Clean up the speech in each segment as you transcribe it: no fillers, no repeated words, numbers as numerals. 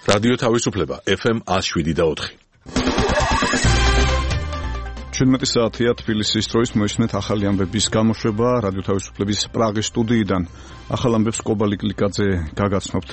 რადიო თავისუფლება FM 107.4. 17 საათია თბილისის დროის მოისმენთ ახალი ამბების გამოშვება რადიო თავისუფლების პრაღის სტუდიიდან. ახალ ამბებს კობალი კლიკაძე გაგაცნობთ.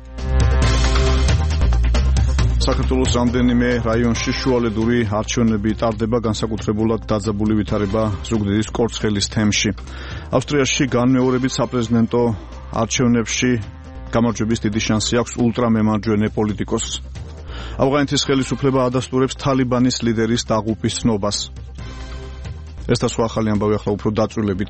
საქართველოს რამდენიმე რაიონში შუალედური არჩევნები ტარდება, განსაკუთრებულად დაძაბული ვითარება ზუგდიდის კორცხელის თემში. ავსტრიაში განმეორებით საპრეზიდენტო არჩევნებში გამარჯვების დიდი შანსი აქვს ულტრამემარჯვენე პოლიტიკოსს. ავღანეთის ხელისუფლება ადასტურებს თალიბანის ლიდერის დაღუპვის ცნობას. ეს და სხვა ახალი ამბავი ახლა უფრო დაწვრილებით.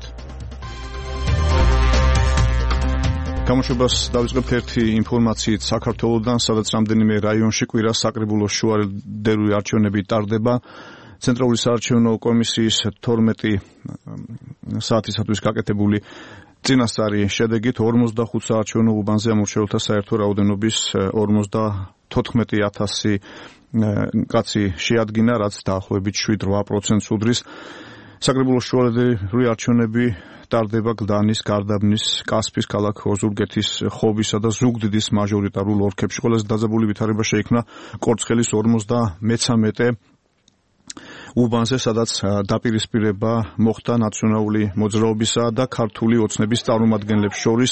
გამოშვებას დავიწყებთ ერთი ინფორმაციით საქართველოდან, სადაც რამდენიმე რაიონში კვირას საკრებულოს შუალედური არჩევნები ტარდება. ცენტრალური საარჩევნო კომისიის 12 საათისათვის გაკეთებული წინასწარი შედეგით 45 საარჩევნო უბანზე ამორჩეულთა საერთო რაოდენობის 54,000 კაცი შეადგინა, რაც დაახლოებით 7-8% უდრის. საკრებულოს შუალედური არჩევნები ტარდება გლდანის, გარდაბნის, კასპის, ქალაქ ოზურგეთის, ხობისა და ზუგდიდის მაჟორიტარულ ოლქებში. ყველაზე დაძაბული ვითარება შეიქმნა კორცხელის 53 უბანზე, სადაც დაპირისპირება მოხდა ნაციონალური მოძრაობისა და ქართული ოცნების წარმომადგენლებს შორის.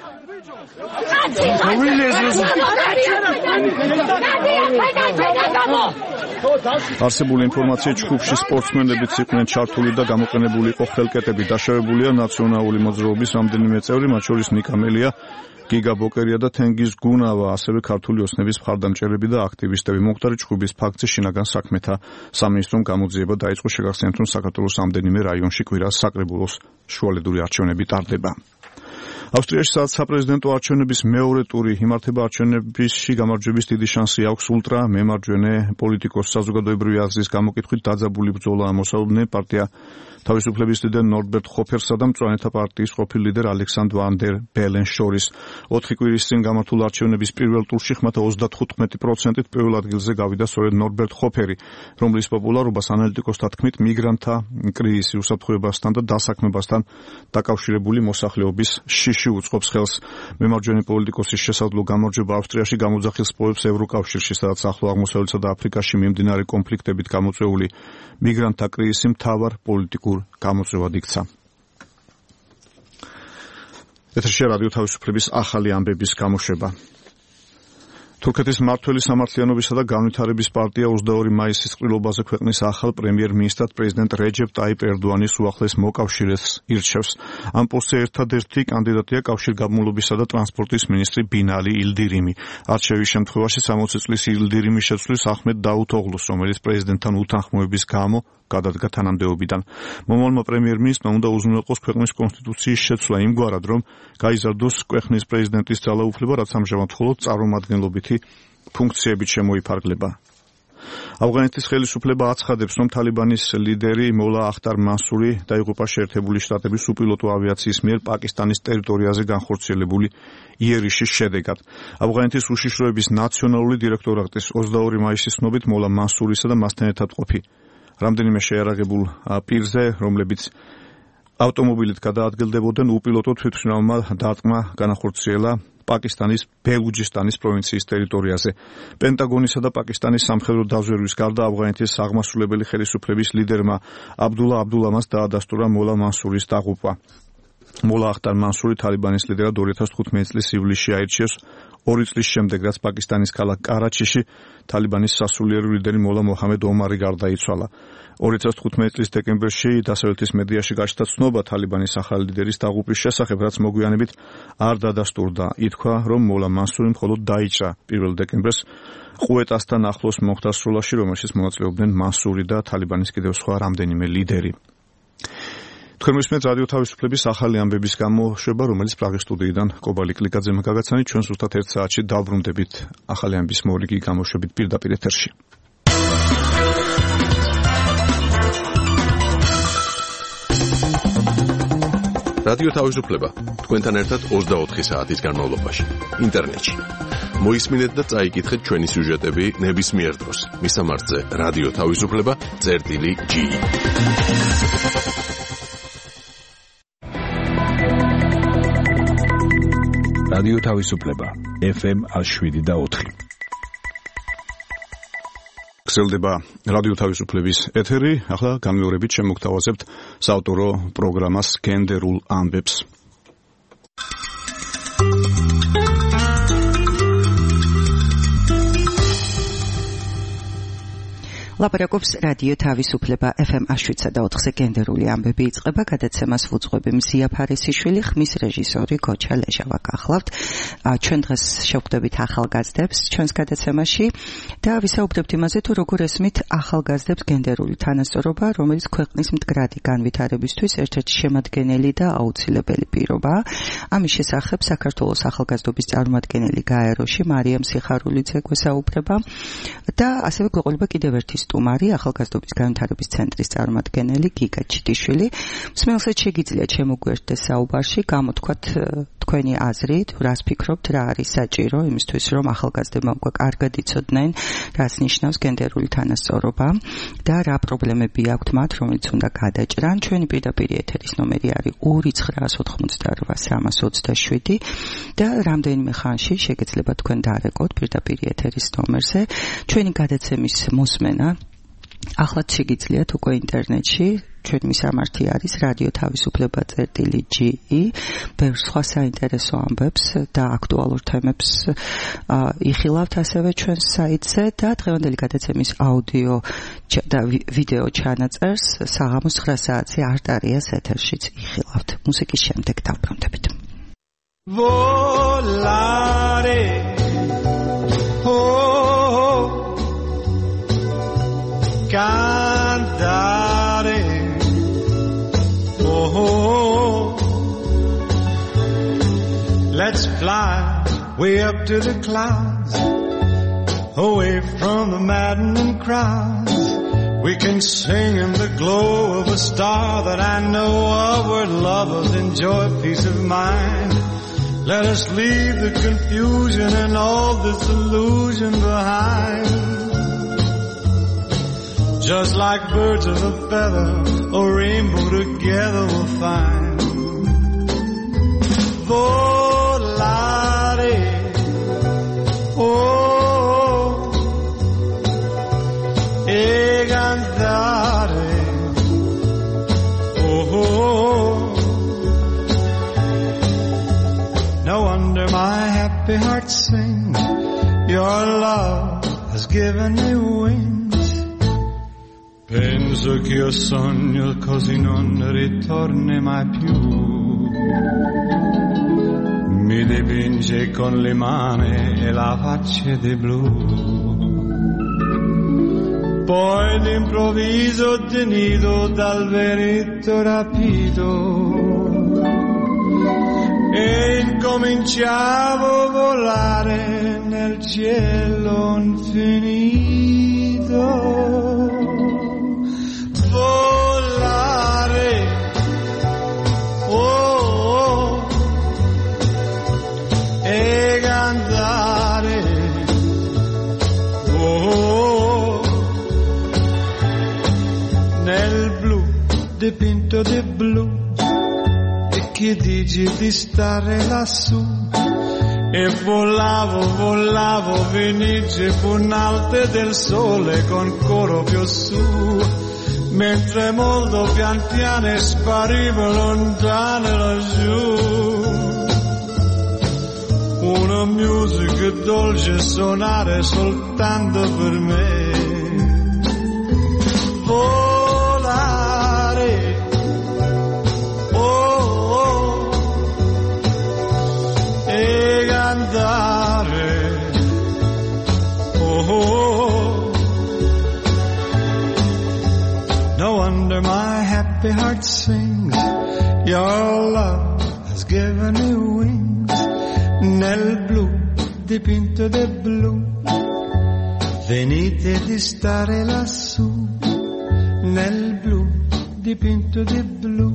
არსებული ინფორმაციით ჯგუფში სპორტსმენებიც იყვნენ ჩართული და გამოყენებული იყო ხელკეტები. დაშავებულია ნაციონალური მოძრაობის რამდენიმე წევრი, მათ შორის ნიკამელია, გიგა ბოკერია და თენგიზ გუნავა, ასევე ქართული ოცნების მხარდამჭერები და აქტივისტები. მომხდარი ჭხვების ფაქტზე შინაგან საქმეთა სამინისტრომ გამოძიება დაიწყო. შეგახსენებთ, რომ საქართველოს რამდენიმე რაიონში კვირას საკრებულოს შუალედური არჩევნები ტარდება. ავსტრიაში სადაც საპრეზიდენტო არჩევნების მეორე ტური იმართება, არჩევნებში გამარჯვების დიდი შანსი აქვს ულტრამემარჯვენე პოლიტიკოს. საზოგადოებრივი აზრის გამოკითხვით დაძაბული ბრძოლა ამოსაუბრნენ პარტია თავისუფლების ლიდერ ნორბერტ ხოფერსა და მწვანეთა პარტიის ყოფილ ლიდერ ალექსანდრ ვან დერ ბელენს შორის. 4 კვირის წინ გამართულ არჩევნების პირველ ტურში ხმათა 35%-ით პირველ ადგილზე გავიდა სწორედ ნორბერტ ხოფერი, რომლის პოპულარობას ანალიტიკოსთა თქმით მიგრანტთა კრიზისი, უსაფრთხოებასთან და დასაქმებასთან დაკავშირებული მოსახლეობის შიში უწყობს ხელს. მემარჯვენე პოლიტიკოსის შესაძლო გამარჯვება ავსტრიაში გამოძახილს პოვებს ევროკავშირში, სადაც ახლო აღმოსავლეთსა და აფრიკაში მიმდინარე კონფლიქტებით გამოწვეული მიგრანტთა კრიზისი მთავარ პოლიტიკურ გამოწვევად იქცა. ეთერშია რადიო თავისუფლების ახალი ამბების გამოშვება. თურქეთის მმართველი სამართლიანობისა და განვითარების პარტია 22 მაისის ყრილობაზე ქვეყნის ახალ პრემიერ-მინისტრად პრეზიდენტ რეჯეპ ტაიპ ერდოანის უახლეს მოკავშირეს ირჩევს. ამ პოსტზე ერთადერთი კანდიდატია კავშირგაბმულობისა და ტრანსპორტის მინისტრი ბინალი ილდირიმი. არჩევის შემთხვევაში 60 წლის ილდირიმი შეცვლის ახმედ დაუთოღლუს, რომელიც პრეზიდენტთან უთანხმოების გამო გადადგა თანამდებობიდან. მომავალმა პრემიერ-მინისტრმა უნდა უზრუნველყოს ქვეყნის კონსტიტუციის შეცვლა იმგვარად, რომ გაიზარდოს ქვეყნის პრეზიდენტის ძალაუფლება, რაც ამჟამად მხოლოდ წარმომადგენლობითი ფუნქციებით შემოიფარგლება. ავღანეთის ხელისუფლება აცხადებს, რომ თალიბანის ლიდერი მოლა ახტარ მასური დაიღუპა შეერთებული შტატების უპილოტო ავიაციის მიერ პაკისტანის ტერიტორიაზე განხორციელებული იერიშის შედეგად. ავღანეთის უშიშროების ნაციონალური დირექტორატის 22 მაისის ცნობით მოლა მასურისა და მასთან ერთად ყოფი რამდენიმე შეიარაღებულ პირზე, რომლებიც ავტომობილით გადაადგილდებოდნენ, უპილოტო თვითმფრინავმა დარტყმა განახორციელა პაკისტანის ბელუჯისტანის პროვინციის ტერიტორიაზე. პენტაგონისა და პაკისტანის სამხედრო დაზვერვის გარდა ავღანეთის აღმასრულებელი ხელისუფლების ლიდერმა აბდულა აბდულამას დაადასტურა მოლა მასურის დაღუპვა. მოლა ახტარ მასური თალიბანის ლიდერად 2015 წლის ივლისში აირჩიეს, 2 წლის შემდეგ, რაც პაკისტანის ქალაქ კარაჩიში თალიბანის სასულიერო ლიდერი მოლა მოჰამედ ომარი გარდაიცვალა. 2015 წლის დეკემბერში დასავლეთის მედიაში გაჩნდა ცნობა თალიბანის ახალი ლიდერის დაღუპვის შესახებ, რაც მოგვიანებით არ დადასტურდა. ითქვა, რომ მოლა მასური მხოლოდ დაიჭრა 1 დეკემბერს ყუეტასთან ახლოს მომხდარ სროლაში, რომელშიც მონაწილეობდნენ მასური და თალიბანის კიდევ სხვა რამდენიმე ლიდერი. თქვენ მისმენთ რადიო თავისუფლების ახალი ამბების გამოშვება, რომელიც პრაღის სტუდიიდან კობალი კლიკაძემ გაგაცანით. ჩვენ ზუსტად 1 საათში დავბრუნდებით ახალი ამბების მორიგი გამოშვებით პირდაპირ ეთერში. რადიო თავისუფლება თქვენთან ერთად 24 საათის განმავლობაში ინტერნეტში. მოისმინეთ და წაიკითხეთ ჩვენი სიუჟეტები ნებისმიერ დროს. მისამართზე რადიო თავისუფლება.ge. რადიო თავისუფლება FM 107.4. გრძელდება რადიო თავისუფლების ეთერი. ახლა განმეორებით შემოგთავაზებთ საავტორო პროგრამას გენდერულ ამბებს. ლაპარაკობს რადიო თავისუფლება FM 107.4-ზე გენდერული ამბები იწყება, გადაცემას ვუძღვები მზია ფარისიშვილი, ხმის რეჟისორი გოჩა ლეჟავა გახლავთ. ჩვენ დღეს შევხვდებით ახალგაზრდებს ჩვენს გადაცემაში და ვისაუბრებთ იმაზე, თუ როგორ ესმით ახალგაზრდებს გენდერული თანასწორობა, რომელიც ქვეყნის მდგრადი განვითარებისთვის ერთ-ერთი შემადგენელი და აუცილებელი პირობაა. ამის შესახებ საქართველოს ახალგაზრდობის წარმომადგენელი გაეროში მარიამ სიხარულიძე გვესაუბრება და ასევე გვეყოლება კიდევ ერთი სტუმარი, ახალგაზრდობის განვითარების ცენტრის წარმომადგენელი გიგა ჩიტიშვილი. მსმელსაც შეგიძლიათ შემოგვერთდეს საუბარში, გამოთქვათ თქვენი აზრი, რას ფიქრობთ, რა არის საჭირო იმისთვის, რომ ახალგაზრდებმა უკვე კარგად იცოდნენ, რას ნიშნავს გენდერული თანასწორობა და რა პრობლემები აქვთ მათ, რომელიც უნდა გადაჭრან. ჩვენი პირდაპირ ეთერის ნომერი არის 2988327 და რამდენიმე ხანში შეგიძლიათ თქვენ დარეკოთ პირდაპირ ეთერის ნომერზე. ჩვენი გადაცემის მოსმენა ახლაც შეგიძლიათ უკვე ინტერნეტში. ჩვენი მისამართი არის რადიო თავისუფლება.ge. ბევრ სხვა საინტერესო ამბებს და აქტუალურ თემებს იხილავთ ასევე ჩვენს საიტზე და დღევანდელი გადაცემის აუდიო და ვიდეო ჩანაწერს საღამოს 9 საათზე არტარიას ეთერშიც იხილავთ. მუსიკის შემდეგ დავბრუნდებით. Volare cantare, let's fly way up to the clouds, away from the maddening crowds. We can sing in the glow of a star that I know of, where lovers enjoy peace of mind. Let us leave the confusion and all this illusion behind. Just like birds of a feather, a rainbow together we'll find. Volare, oh, e cantare, oh. No wonder my happy heart sings. Your love has given me wings. Penso che io sogno così non ritorni mai più. Mi dipinge con le mani e la faccia di blu. Poi d'improvviso tenido dal vento rapido e incominciavo a volare nel cielo infinito. Volare, oh, e cantare, oh, nel blu dipinto di blu. E che dici di stare lassù? E volavo, volavo, venice punalte del sole con coro più su. Mentre molto pian piano sparivo lontano laggiù. Una musica dolce suonare soltanto per me. Volare, oh, oh, e cantare, oh, oh. No wonder my happy heart sings. Your love has given me wings. Nel blu dipinto di blu. Venite di stare lassù. Nel blu dipinto di blu.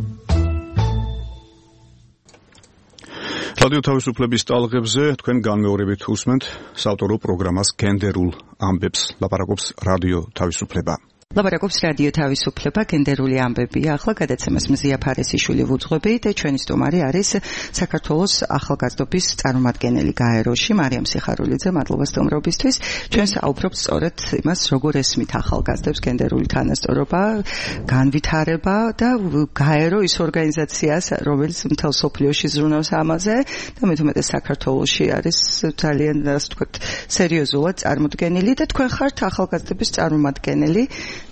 რადიო თავისუფლების ტალღებზე თქვენ განმეორებით უსმენთ საავტორო პროგრამას გენდერულ ამბებს. ლაპარაკობს რადიო თავისუფლება. ლაპარაკობს რადიო თავისუფლება, გენდერული ამბებია. ახლა გადაცემას მზია ფარესიშვილი ვუძღვები და ჩვენი სტუმარი არის საქართველოს ახალგაზრდობის წარმომადგენელი გაეროში მარიამ სიხარულიძე. მადლობა სტუმრობისთვის. ჩვენ საუბრობთ სწორედ იმას, როგორ ესმით ახალგაზრდებს გენდერული თანასწორობა, განვითარება და გაერო ის ორგანიზაციაა, რომელიც მთელ სოფლიოში ზრუნავს ამაზე და მე თვითონ საქართველოში არის ძალიან ასე ვთქვათ სერიოზულად წარმოდგენილი და თქვენ ხართ ახალგაზრდების წარმომადგენელი.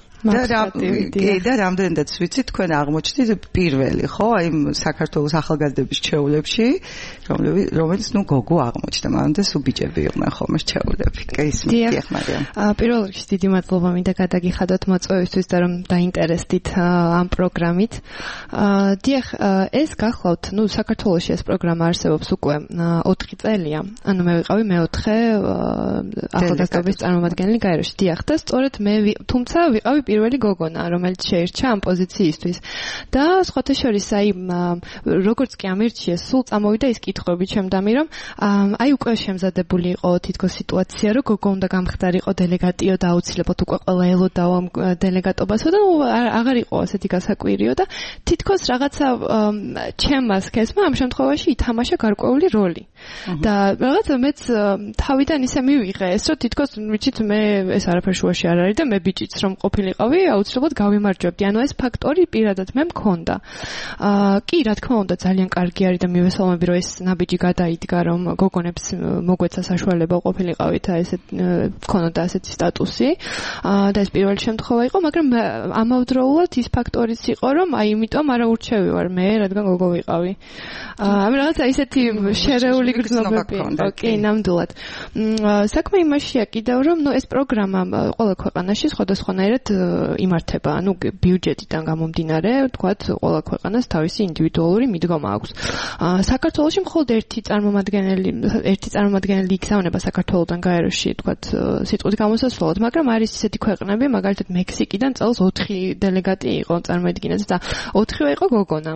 და რამდენადაც ვიცი თქვენ აღმოჩნდით პირველი ხო აი საქართველოს ახალგაზრდების ჩეულებში რომელიც გოგო აღმოჩნდა მანამდე სულ ბიჭები იყვნენ ხოლმე ჩეულები ისმით მარიამ პირველ რიგში დიდი მადლობა მინდა გადაგიხადოთ მოწვევისთვის და რომ დაინტერესდით ამ პროგრამით დიახ ეს გახლავთ საქართველოში ეს პროგრამა არსებობს უკვე 4 წელია ანუ მე ვიყავი მეოთხე ახალგაზრდობის წარმომადგენელი გაეროში დიახ და სწორედ მე თუმცა ვიყავი პირველი გოგონა, რომელიც შეირჩა ამ პოზიციისთვის. და სხვათა შორის, აი, როგორც კი ამირჩიეს, სულ წამოვიდა ის კითხვები ჩემდამი, რომ აი უკვე შემზადებული იყო თითქოს სიტუაცია, რომ გოგო უნდა გამხდარიყო დელეგატიო და აუცილებლად უკვე ყველა ელოდაო ამ დელეგატობასო და აღარ იყო ასეთი გასაკვირიო და თითქოს რაღაცა ჩემმა სქესმა ამ შემთხვევაში ითამაშა გარკვეული როლი. და რაღაცა მეც თავიდან ისე მივიღე ეს, რომ თითქოს ვიცით მე ეს არაფერ შუაში არ არის და მე ბიჭიც რომ ყოფილიყავი აუცილებლად გავიმარჯვებდი. ანუ ეს ფაქტორი პირადად მე მქონდა. კი, რა თქმა უნდა, ძალიან კარგი არის და მივესალმები, რომ ეს ნაბიჯი გადაიდგა, რომ გოგონებს მოგვეცა საშუალება ყოფილიყავით ესეთ მქონოდა ასეთი სტატუსი. და ეს პირველი შემთხვევა იყო, მაგრამ ამავდროულად ის ფაქტორიც იყო, რომ აი იმიტომ არა ურჩევი ვარ მე, რადგან გოგო ვიყავი. ამ რაღაცა ისეთი შერეული გრძნობები. კი, ნამდვილად. საქმე იმაშია კიდევ, რომ ეს პროგრამა ყველა ქვეყანაში სხვადასხვანაირად იმართება, ანუ ბიუჯეტიდან გამომდინარე, თქვათ, ყველა ქვეყანას თავისი ინდივიდუალური მიდგომა აქვს. საქართველოში მხოლოდ ერთი წარმომადგენელი იქცეონება საქართველოდან გაეროში, თქვათ, სიტყვით გამოსასვლელად, მაგრამ არის ისეთი ქვეყნები, მაგალითად მექსიკიდან წელს 4 დელეგატი იყო წარმოედგინეთ და 4-ვე იყო გოგონა.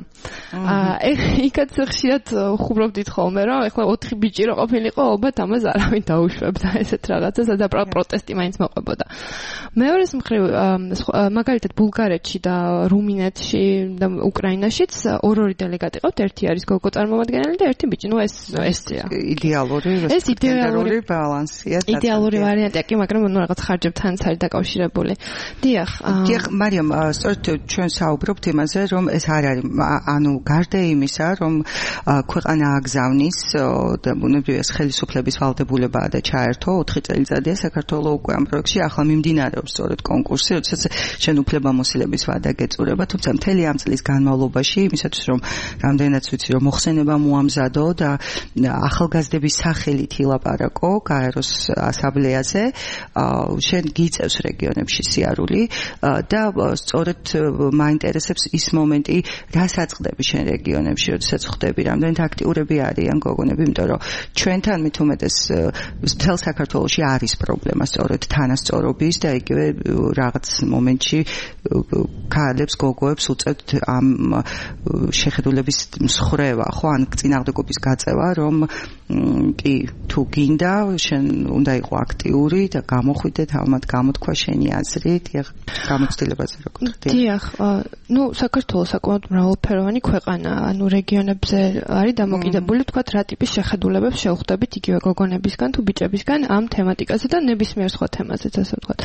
იქაც ხშირად ხუბრობდით ხოლმე, რომ ეხლა 4 ბიჭი რო ყოფილიყო, ალბათ ამას არავინ დაუშვებდა ესეთ რაღაცას და პროტესტი მაინც მოყვებოდა. მეორეს მხრივ მაგალითად ბულგარეთში და რუმინეთში და უკრაინაშიც ორ-ორი დელეგატი ყავთ, ერთი არის გოგო წარმომადგენელი და ერთი ბიჭი. ესეა. იდეალური ბალანსია. იდეალური ვარიანტია კი, მაგრამ რაღაც ხარჯებთანაც არის დაკავშირებული. დიახ, მარიამ, სწორედ ჩვენ საუბრობთ იმაზე, რომ ეს არ არის, ანუ გარდა იმისა, რომ ქვეყანა აგზავნის და ბუნებრივია ხელისუფლების ვალდებულებაა და ჩაერთო 4 წელიწადია საქართველოს უკვე ამ პროექტში ახლა მიმდინარეობს სწორედ კონკურსი, როდესაც შენ უფლებამოსილების ვადა გეწურება, თუმცა მთელი ამ წლის განმავლობაში იმისათვის რომ რამდენადაც ვიცი რომ მოხსენება მოამზადო და ახალგაზრდების სახელით ილაპარაკო გაეროს ასამბლეაზე, შენ გიწევს რეგიონებში სიარული და სწორედ მაინტერესებს ის მომენტი, რას აწყდები შენ რეგიონებში, როდესაც ხვდები რამდენად აქტიურები არიან გოგონები, იმიტომ რომ ჩვენთან მით უმეტეს მთელ საქართველოში არის პრობლემა სწორედ თანასწორობის და იგივე რაღაც მომენტში ქალებს გოგოებს უწევთ ამ შეხედულების მსხრევა, ხო, ან წინააღმდეგობის გაწევა, რომ კი თუ გინდა შენ უნდა იყო აქტიური და გამოხვიდე თამათ გამოთქვა შენი აზრი დიახ გამოცდილებაზე როგორ ხდება დიახ საქართველოს საკმაოდ მრავალფეროვანი ქვეყანა ანუ რეგიონებზე არის დამოკიდებული თქვათ რა ტიპის შეხედულებებს შევხვდებით იგივე გოგონებისგან თუ ბიჭებისგან ამ თემატიკაზე და ნებისმიერ სხვა თემაზეც ასე ვთქვათ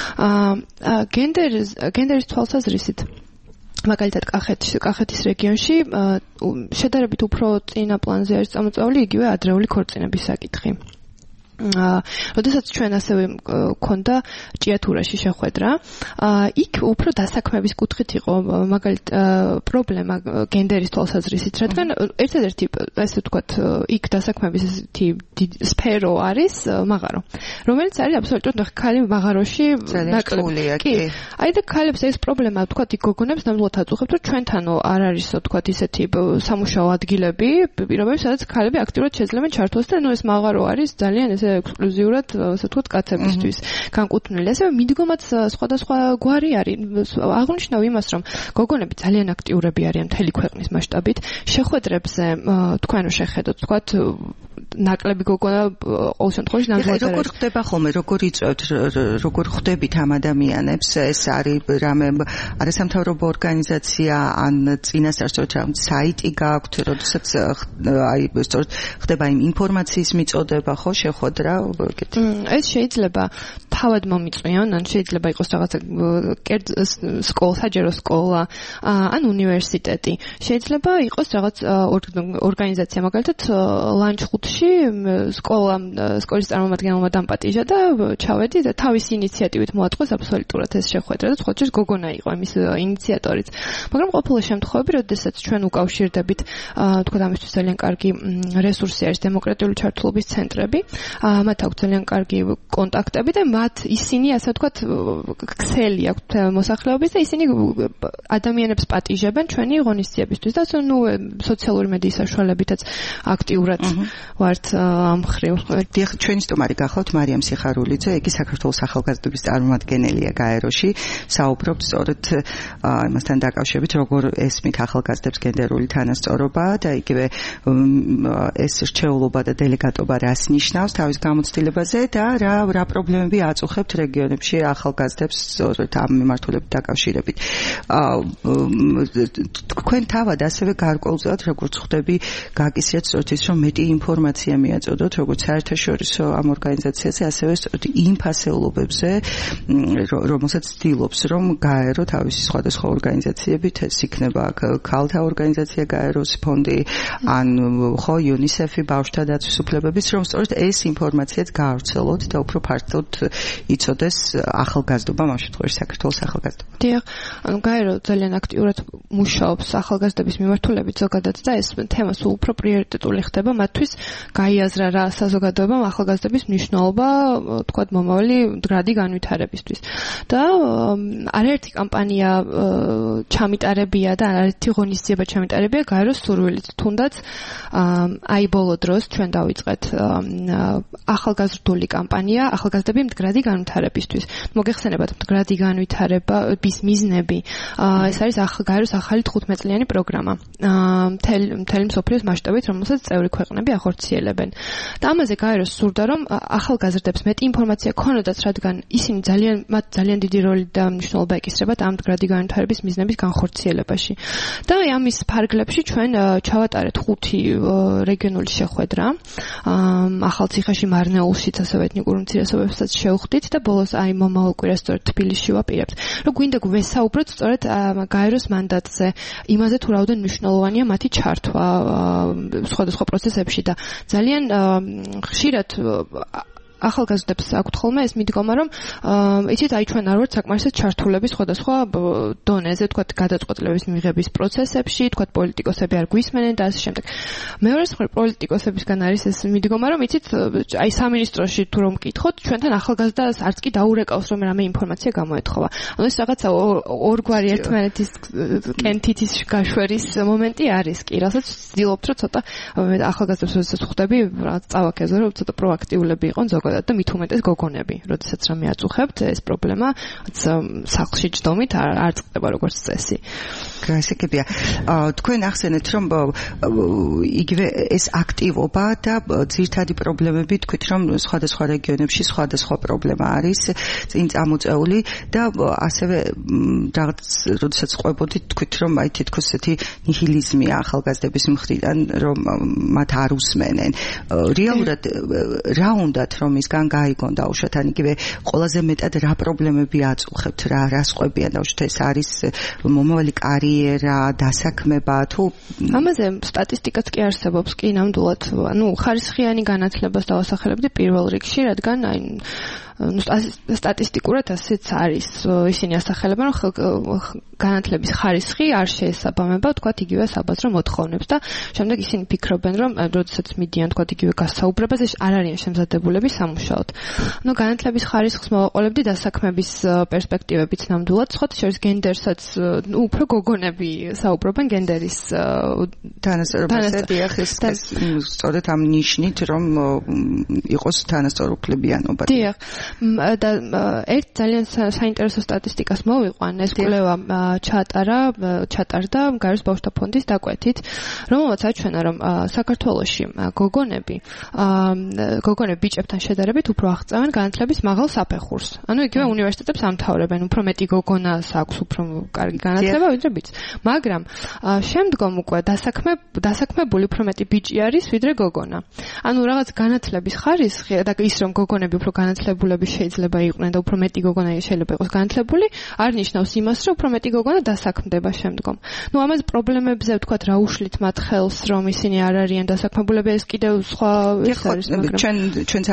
გენდერის თვალსაზრისით მაგალითად კახეთის რეგიონში შედარებით უფრო წინა პლანზე არის წამოწეული იგივე ადრეული ქორწინების საკითხი. როდესაც ჩვენ ასევე მქონდა ჭიათურაში შეხვედრა, იქ უფრო დასაქმების კუთხით იყო მაგალითად პრობლემა გენდერის თვალსაზრისით, რადგან ერთადერთი ასე ვთქვათ, იქ დასაქმების სფერო არის მაღარო, რომელიც არის აბსოლუტურად ხალი მაღაროში ნაკლია. კი. აი და ქალებს ეს პრობლემა ვთქვათ, იქ გოგონებს ნამდვილად აწუხებთ, რომ ჩვენთანო არ არის ვთქვათ ისეთი სამუშაო ადგილები, პირობები, სადაც ქალები აქტიურად შეძლებენ ჩართვას და ეს მაღარო არის ძალიან ექსკლუზიურად, ასე ვთქვათ, კაცებისთვის განკუთვნილი. ასევე მიდგომაც სხვადასხვა გვარი არის. აღნიშნავ იმას, რომ გოგონები ძალიან აქტიურები არიან მთელი ქვეყნის მასშტაბით. შეხვედრებზე თქვენ შეხედოთ, ვთქვათ, ნაკლები გოგონა ყოველ შემთხვევაში ნამდვილად როგორ ხდება ხოლმე, როგორ იწევთ, როგორ ხვდებით ამ ადამიანებს, ეს არის რამე არასამთავრობო ორგანიზაცია ან წინასწარ სწორედ რამ საიტი გაქვთ, როდესაც აი სწორედ ხდება იმ ინფორმაციის მიწოდება, ხო, შეხვედრა, ეგეთი. ეს შეიძლება თავად მომიწვიონ, ან შეიძლება იყოს რაღაცა სკოლა, საჯარო სკოლა, ან უნივერსიტეტი. შეიძლება იყოს რაღაც ორგანიზაცია, მაგალითად, ლანჩხუთში სკოლის წარმომადგენელმა დამპატიჟა და ჩავედი და თავისი ინიციატივით მოაწყვეს აბსოლუტურად ეს შეხვედრა და ხოჭის გოგონა იყო იმის ინიციატორიც. მაგრამ ყოფილი შემთხვევები, როდესაც ჩვენ უკავშირდებით, თქვა ამისთვის ძალიან კარგი რესურსი არის დემოკრატიული ჩართულობის ცენტრები, მათ აქვს ძალიან კარგი კონტაქტები და ისინი, ასე ვთქვათ, ქსელი აქვთ მოსახლეობის და ისინი ადამიანებს პატიჟებენ ჩვენი ღონისძიებისთვის და სოციალური მედიის საშუალებითაც აქტიურად ვართ ამ მხრივ. დიახ, ჩვენი სტუმარი გახლავთ მარიამ სიხარულიძე, იგი საქართველოს ახალგაზრდობის წარმომადგენელია გაეროში, საუბრობთ სწორედ იმასთან დაკავშირებით, როგორ ესმით ახალგაზრდებს გენდერული თანასწორობა და იგივე ეს რჩეულობა და დელეგატობა რას ნიშნავს თავის გამოცდილებაზე და რა პრობლემები აწუხებთ რეგიონებში ახალგაზრდებს სწორედ ამ მიმართულებით დაკავშირებით. თქვენ თავად ასევე გარკვეულწილად როგორც ხვდები გაკისრიათ სწორედ ის, რომ მეტი ინფორმაცია მიაწოდოთ როგორც საერთაშორისო ამ ორგანიზაციაზე, ასევე სწორედ იმ ფასეულობებზე, რომელსაც ცდილობს, რომ გაერო თავისი სხვადასხვა ორგანიზაციებით, ეს იქნება ქალთა ორგანიზაცია გაეროს ფონდი, ან ხო UNICEF-ი, ბავშვთა დაცვის უფლებების, რომ სწორედ ეს ინფორმაციაც გაავრცელოთ და უფრო ფართოდ იწოდეს ახალგაზრდობა, ამ შემთხვევაში საქართველოს ახალგაზრდობა. დიახ, ანუ გაერო ძალიან აქტიურად მუშაობს ახალგაზრდების მიმართულებით ზოგადად და ეს თემა სულ უფრო პრიორიტეტული ხდება მათთვის გაიაზრა რა საზოგადოებამ ახალგაზრდების მნიშვნელობა, თქვათ, მომავალი მდგრადი განვითარებისთვის. და არაერთი კამპანია ჩამიტარებია და არაერთი ღონისძიება ჩამიტარებია გაეროს სურვილით. თუნდაც აი ბოლო დროს ჩვენ დავიწყეთ ახალგაზრდული კამპანია ახალგაზრდები მდგრადი განვითარებისთვის. მოგეხსენებათ მდგრადი განვითარების მიზნები. ეს არის გაეროს ახალი 15 წლიანი პროგრამა. მთელი მსოფლიოს მასშტაბით, რომელსაც წევრი ქვეყნები ახორციელებენ. და ამაზე გაეროს სურდა, რომ ახალგაზრდებს მეტი ინფორმაცია ქონოდათ, რადგან ისინი მათ ძალიან დიდი როლი და მნიშვნელობა ეკისრებათ ამ მდგრადი განვითარების მიზნების განხორციელებაში. და ამის ფარგლებში ჩვენ ჩავატარეთ 5 რეგიონული შეხვედრა. ახალციხეში, მარნეულშიც, ასევე ეთნიკურ უმცირესობებსაც შევხვდით და ბოლოს აი მომავალ კვირას სწორედ თბილისში ვაპირებთ. რომ გვინდა გვესაუბროთ სწორედ გაეროს მანდატზე, იმაზე თუ რაოდენ მნიშვნელოვანია მათი ჩართვა სხვადასხვა პროცესებში და ძალიან ხშირად ახალგაზრდებს აქვთ ხოლმე ეს მიდგომა, რომ იცით, აი ჩვენ არ ვართ საკმარისად ჩართულები სხვადასხვა დონეზე, თქვათ, გადაწყვეტილების მიღების პროცესებში, თქვათ, პოლიტიკოსები არ გვისმენენ და ასე შემდეგ. მეორე მხრივ პოლიტიკოსებისგან არის ეს მიდგომა, რომ იცით, აი სამინისტროში თუ რომ მკითხოთ, ჩვენთან ახალგაზრდას არც კი დაურეკავს, რომ რამე ინფორმაცია გამოეთხოვა. ანუ ეს რაღაცა ორგვარი ერთმანეთის კენთითის გაშვერის მომენტი არის კი, რასაც ვცდილობთ, რომ ცოტა ახალგაზრდებს როდესაც ხვდები, რაღაც წავაქეზო, რომ ცოტა პროაქტიულები იყონ და მით უმეტეს გოგონები, როდესაც რამე აწუხებთ, ეს პრობლემა სახლში ჯდომით არ წყდება როგორც წესი. გასაგებია. თქვენ ახსენეთ, რომ იგივე ეს აქტივობა და ძირითადი პრობლემები, თქვით, რომ სხვადასხვა რეგიონებში სხვადასხვა პრობლემა არის წინ წამოწეული და ასევე რაღაც როდესაც ყვებოდით, თქვით, რომ აი თითქოს ესეთი ნიჰილიზმია ახალგაზრდების მხრიდან, რომ მათ არ უსმენენ. რეალურად რა უნდათ რომ ისგან გაიგონ დაუშვათ, ან იგივე ყველაზე მეტად რა პრობლემები აწუხებთ, რა სყვებიან დაუშვათ, ეს არის მომავალი კარიერა, დასაქმება თუ ამაზე სტატისტიკაც კი არსებობს, კი ნამდვილად, ანუ ხარისხიანი განათლებას დავასახელებდი პირველ რიგში, რადგან აი სტატისტიკურად ასეც არის. ისინი ასახელებენ, რომ განათლების ხარისხი არ შეესაბამება, თქვათ, იგივე საბაზრო მოთხოვნებს და შემდეგ ისინი ფიქრობენ, რომ როდესაც მიდიან, თქვათ, იგივე გასაუბრებაზე არ არიან შემზადებულები სამუშაოდ. ანუ განათლების ხარისხს მოვაყოლებდი დასაქმების პერსპექტივებით ნამდვილად, სხვა შორის გენდერსაც, უფრო გოგონები საუბრობენ გენდერის თანასწორობაზე, დიახ, ეს სწორედ ამ ნიშნით, რომ იყოს თანასწორუფლებიანობა. დიახ. და ერთ ძალიან საინტერესო სტატისტიკას მოვიყვან, ეს კვლევა ჩატარდა გაეროს ბავშვთა ფონდის დაკვეთით, რომელმაც აჩვენა, რომ საქართველოში გოგონები ბიჭებთან შედარებით უფრო აღწევენ განათლების მაღალ საფეხურს. ანუ იგივე უნივერსიტეტებს ამთავრებენ, უფრო მეტი გოგონას აქვს უფრო კარგი განათლება, ვიდრე ბიჭს. მაგრამ შემდგომ უკვე დასაქმებული უფრო მეტი ბიჭი არის, ვიდრე გოგონა. ანუ რაღაც განათლების ხარისხი და ის რომ გოგონები უფრო განათლებულები შეიძლება იყვნენ და უფრო მეტი გოგონა შეიძლება იყოს განათლებული, არ ნიშნავს იმას, რომ უფრო მეტი გოგონა დასაქმდება შემდგომ. ნუ ამას პრობლემებზე ვთქვათ, რა უშლით მათ ხელს, რომ ისინი არ არიან დასაქმებულები, ეს კიდევ სხვა ის არის, მაგრამ ჩვენც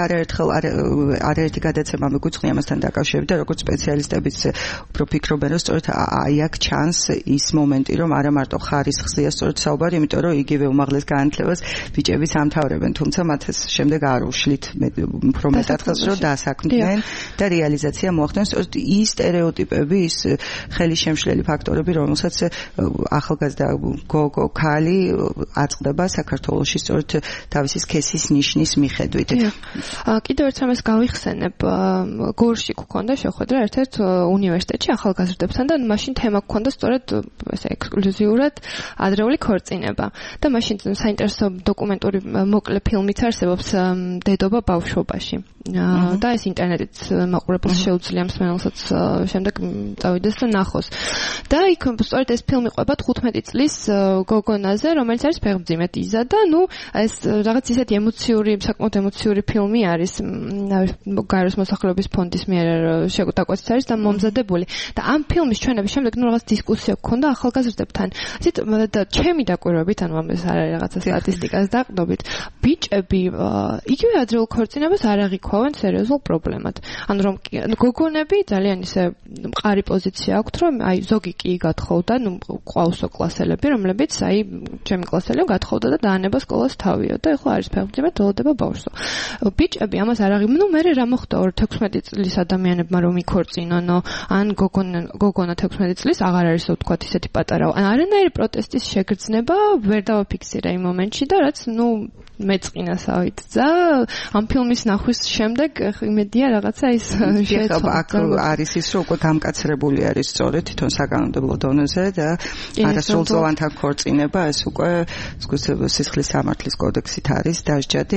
არაერთი გადაცემა მიგვიწყია ამასთან დაკავშირებით და როგორც სპეციალისტებიც უფრო ფიქრობენ, რომ სწორედ აი აქ ჩანს ის მომენტი, რომ არა მარტო ხარისხზეა სწორედ საუბარი, იმიტომ რომ იგივე უმაღლეს განათლებას ბიჭებიც ამთავრებენ, თუმცა მათ ეს შემდეგ არ უშლით უფრო მეტად ხელს, რომ დასაქმდნენ და რეალიზაცია მოახდინონ. სწორედ ის სტერეოტიპები, ის ხელისშემშლელი ფაქტორები, რომელსაც ახალგაზრდა გოგო ქალი აწყდება საქართველოში სწორედ თავისი სქესის ნიშნის მიხედვით. კიდევ ერთ ამას გავიხსენებ, გორში გქონდა შეხვედრა ერთ-ერთ უნივერსიტეტში ახალგაზრდებთან და მაშინ თემა გქონდა სწორედ ესე ექსკლუზიურად ადრეული ქორწინება. და მაშინ საინტერესო დოკუმენტური მოკლე ფილმიც არსებობს დედობა ბავშვობაში. და ეს ინტერნეტით მაყურებელს შეუძლია მსმენელსაც შემდეგ წავიდეს და ნახოს. და იქ სწორედ ეს ფილმი ყვება 15 წლის გოგონაზე, რომელიც არის ფეხმძიმედ იზა და ნუ ეს რაღაც ისეთი საკმაოდ ემოციური ფილმი არის გაეროს მოსახლეობის ფონდის მიერ დაკვეთით არის და მომზადებული. და ამ ფილმის ჩვენების შემდეგ ნუ რაღაც დისკუსია გქონდა ახალგაზრდებთან. ისეთ და ჩემი დაკვირვებით, ანუ ამას არ არის რაღაცა სტატისტიკას დაყდობით, ბიჭები იგივე ადრეულ ქორწინებას არ აღიქვავენ სერიოზულ პრობლემად. ანუ რომ გოგონები ძალიან ისე მყარი პოზიცია აქვთ, რომ აი ზოგი კი გათხოვდა, ნუ ყავსო კლასელები, რომლებიც აი ჩემი კლასელი გათხოვდა და დაანება სკოლას თავიო და ეხლა არის ფეხმძიმედ დოლოდება ბავშვო. ბიჭები ამას არ აღიქვავენ. ნუ მერე რა მოხდა 16 წლის ადამიანებმა რომ იქორწინონო, ან გოგონა 16 წლის აღარ არის ვთქვათ ისეთი პატარა. ან არანაირი პროტესტის შეგრძნება ვერ დავაფიქსირე იმ მომენტში და რაც ნუ მეწყინასავით და ამ ფილმის ნახვის შემდეგ იმედია რაღაცა ის შეეცვალა. აქ არის ის რომ უკვე გამკაცრებული არის სწორედ თვითონ საკანონმდებლო დონეზე და არასრულწლოვანთა ქორწინება ეს უკვე სისხლის სამართლის კოდექსით არის დასჯადი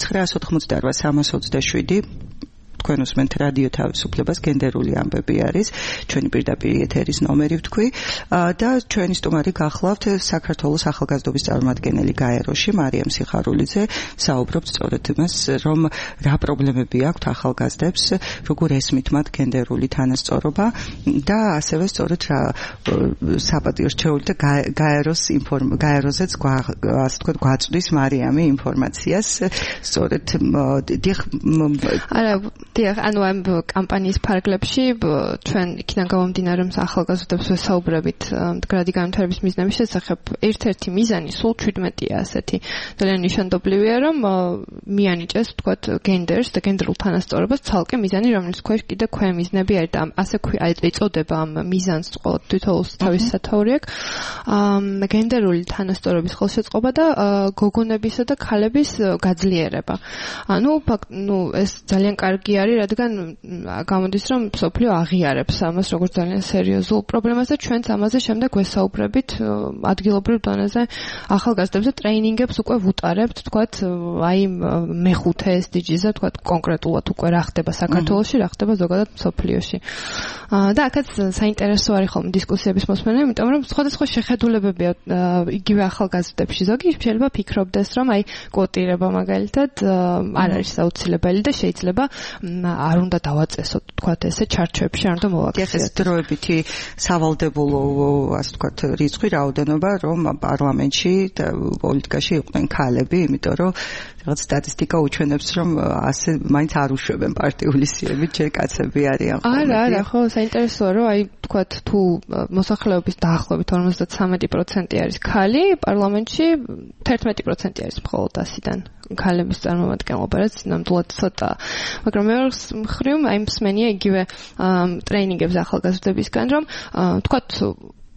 2988-327 თქვენ უსმენთ რადიო თავისუფლებას გენდერული ამბები არის ჩვენი პირდაპირ ეთერის ნომერი ვთქვი და ჩვენი სტუმარი გახლავთ საქართველოს ახალგაზრდობის წარმომადგენელი გაეროში მარიამ სიხარულიძე საუბრობთ სწორედ იმას რომ რა პრობლემები აქვთ ახალგაზრდებს როგორ ესმით მათ გენდერული თანასწორობა და ასევე სწორედ რა საპატიო რჩეული და გაეროზეც ასე თქვა გვაწვდის მარიამი ინფორმაციას სწორედ არა დიახ, ანუ ამ კამპანიის ფარგლებში ჩვენ იქიდან გამომდინარე ახალგაზრდებს ვესაუბრებით მდგრადი განვითარების მიზნების შესახებ. ერთ-ერთი მიზანი სულ 17-ია ასეთი. ძალიან ნიშანდობლივია, რომ მიანიჭეს, ვთქვათ, გენდერს და გენდერულ თანასწორობას ცალკე მიზანი, რომელიც ქვეშ კიდე ქვემიზნები არის და ასე ეწოდება ამ მიზანს თითოეულს თავის სათაური აქვს. გენდერული თანასწორობის ხელშეწყობა და გოგონებისა და ქალების გაძლიერება. ანუ ეს ძალიან კარგი არის, რადგან გამოდის, რომ მსოფლიო აღიარებს ამას როგორც ძალიან სერიოზულ პრობლემას და ჩვენც ამაზე შემდეგ ვესაუბრებით ადგილობრივ დონეზე ახალგაზრდებზე ტრეინინგებს უკვე ვუტარებთ, თქვათ, აი მეხუთე SDG-ზე, თქვათ, კონკრეტულად უკვე რა ხდება საქართველოში, რა ხდება ზოგადად მსოფლიოში. და აქაც საინტერესო არის ხოლმე დისკუსიების მოსმენა, იმიტომ რომ სხვადასხვა შეხედულებებია იგივე ახალგაზრდებში. ზოგი შეიძლება ფიქრობდეს, რომ აი კვოტირება მაგალითად არ არის აუცილებელი და შეიძლება არ უნდა დავაწესოთ, თქვათ, ესე ჩარჩოებში არ უნდა მოვაქციოთ. ეს დროებითი სავალდებულო, ასე თქვათ, რიცხვი რაოდენობა, რომ პარლამენტში და პოლიტიკაში იყვნენ ქალები, იმიტომ რომ რაღაც სტატისტიკა უჩვენებს, რომ ასე მაინც არ უშვებენ პარტიული სიებით, ჯერ კაცები არიან. არა, ხო, საინტერესოა, რომ აი, თქვათ, თუ მოსახლეობის დაახლოებით 53% არის ქალი, პარლამენტში 11% არის მხოლოდ 100-დან. ქალების წარმომადგენლობა, რაც ნამდვილად ცოტაა. მაგრამ მეორე მხრივ, აი მსმენია იგივე ტრეინინგებს ახალგაზრდებისგან, რომ თქვათ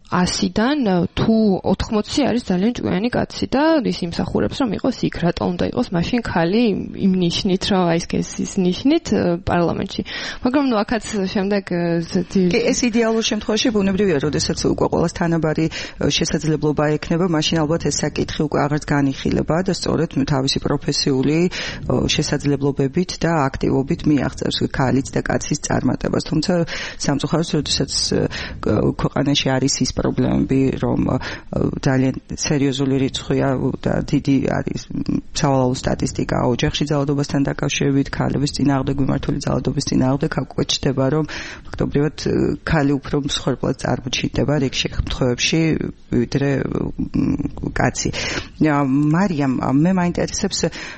100-დან თუ 80 არის ძალიან ჭკვიანი კაცი და ის იმსახურებს რომ იყოს იქ, რატო უნდა იყოს მაშინ ხალი იმ ნიშნით, რომ აი ეს ნიშნით პარლამენტში. მაგრამ ნუ აქაც შემდეგ ეს იდეალურ შემთხვევაში ბუნებრივია, როდესაც უკვე ყოველს თანაბარი შესაძლებლობა ექნება, მაშინ ალბათ ეს საკითხი უკვე აღარც განიხილება და სწორედ თავისი პროფესიული შესაძლებლობებით და აქტივობით მიაღწევს ქალიც და კაცის წარმატებას. თუმცა სამწუხაროდ, როდესაც ქვეყანაში არის ის პრობლემები, რომ ძალიან სერიოზული რიცხვია და დიდი არის სავალალო სტატისტიკა ოჯახში ძალადობასთან დაკავშირებით, ქალების წინააღმდეგ მიმართული ძალადობის წინააღმდეგ, აქ უკვე ჩნდება, რომ ფაქტობრივად ქალი უფრო მსხვერპლად წარმოჩინდება რიგ შემთხვევებში, ვიდრე კაცი. მარიამ, მე მაინტერესებს,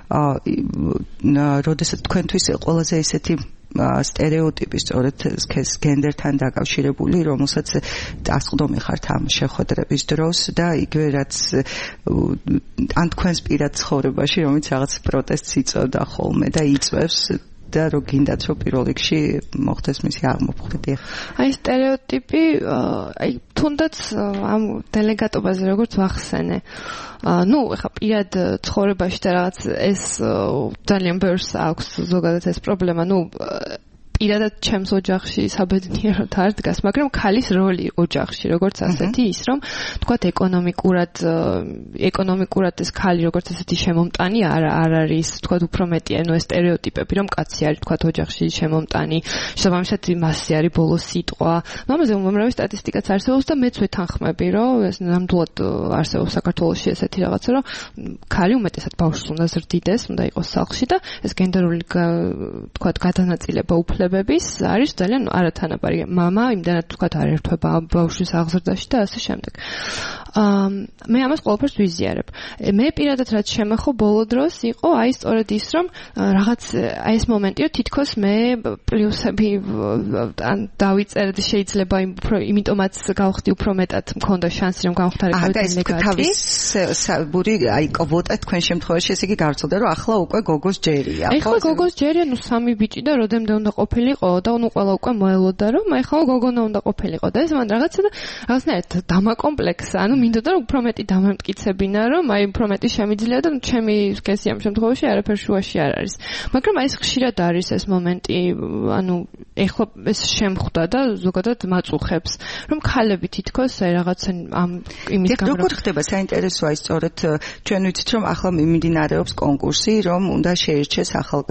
როდესაც თქვენთვის ყველაზე ესეთი სტერეოტიპი სწორედ გენდერთან დაკავშირებული, რომელსაც დასყდომი ხართ ამ შეხვედრების დროს და იგივე რაც ან თქვენს პირად ცხოვრებაში, რომელიც რაღაც პროტესტს იწვევდა ხოლმე და იწვევს და რო გინდათ რომ პირველ რიგში მოხდეს მისი აღმოფხვრა. აი სტერეოტიპი, აი თუნდაც ამ დელეგატობაზე როგორც ვახსენე. ნუ ეხა პირად ცხოვრებაში და რაღაც ეს ძალიან ბევრს აქვს ზოგადად ეს პრობლემა, ნუ პირადად ჩემს ოჯახში საბედნიეროდ არ დგას, მაგრამ ქალის როლი ოჯახში, როგორც ასეთი ის, რომ თქვათ ეკონომიკურად ეს ქალი როგორც ასეთი შემომტანი არ არის, თქვათ უფრო მეტია, ეს სტერეოტიპები, რომ კაცი არის თქვათ ოჯახში შემომტანი, შესაბამისად მასზე არის ბოლო სიტყვა. ამაზე უმრავი სტატისტიკაც არსებობს და მეც ვეთანხმები, რომ ეს ნამდვილად არსებობს საქართველოში ესეთი რაღაცა, რომ ქალი უმეტესად ბავშვს უნდა ზრდიდეს, უნდა იყოს სახლში და ეს გენდერული თქვათ გადანაწილება არის ძალიან არათანაბარი. მამა იმდანაც თქვათ არ ერთვება ბავშვის აღზრდაში და ასე შემდეგ. მე ამას ყოველთვის ვიზიარებ. მე პირადად რაც შემეხო ბოლო დროს იყო აი სწორედ ის, რომ რაღაც აი ეს მომენტი, რომ თითქოს მე პლუსები ან დავიწერდი შეიძლება იმიტომაც გავხდი უფრო მეტად მქონდა შანსი რომ გამختارებოდი დელეგატი. თავის საბური აი კვოტა თქვენ შემთხვევაში ესე იგი გავრცელდა, რომ ახლა უკვე გოგოს ჯერია. ახლა გოგოს ჯერია, ნუ სამი ბიჭი და როდემდე უნდა ყოფილიყო და ნუ ყველა უკვე მოელოდა, რომ ახლა გოგონა უნდა ყოფილიყო და ეს მან რაღაცნაირად დამაკომპლექსა, ანუ მინდოდა რომ უფრო მეტი დამამტკიცებინა, რომ აი უფრო მეტი შემიძლია და ჩემი სქესი ამ შემთხვევაში არაფერ შუაში არ არის. მაგრამ აი ეს ხშირად არის ეს მომენტი, ანუ ეხლა ეს შემხვდა და ზოგადად მაწუხებს, რომ ქალები თითქოს აი რაღაცა ამ იმის გამო როგორ ხდება საინტერესოა ის სწორედ ჩვენ ვიცით რომ ახლა მიმდინარეობს კონკურსი, რომ უნდა შეირჩეს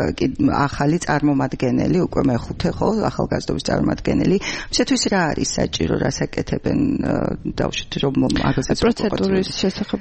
ახალი წარმომადგენელი, უკვე მეხუთე ხო, ახალგაზრდობის წარმომადგენელი. მისთვის რა არის საჭირო, რა საკეთებენ დავშვით რომ მაგაზე პროცედურის შესახებ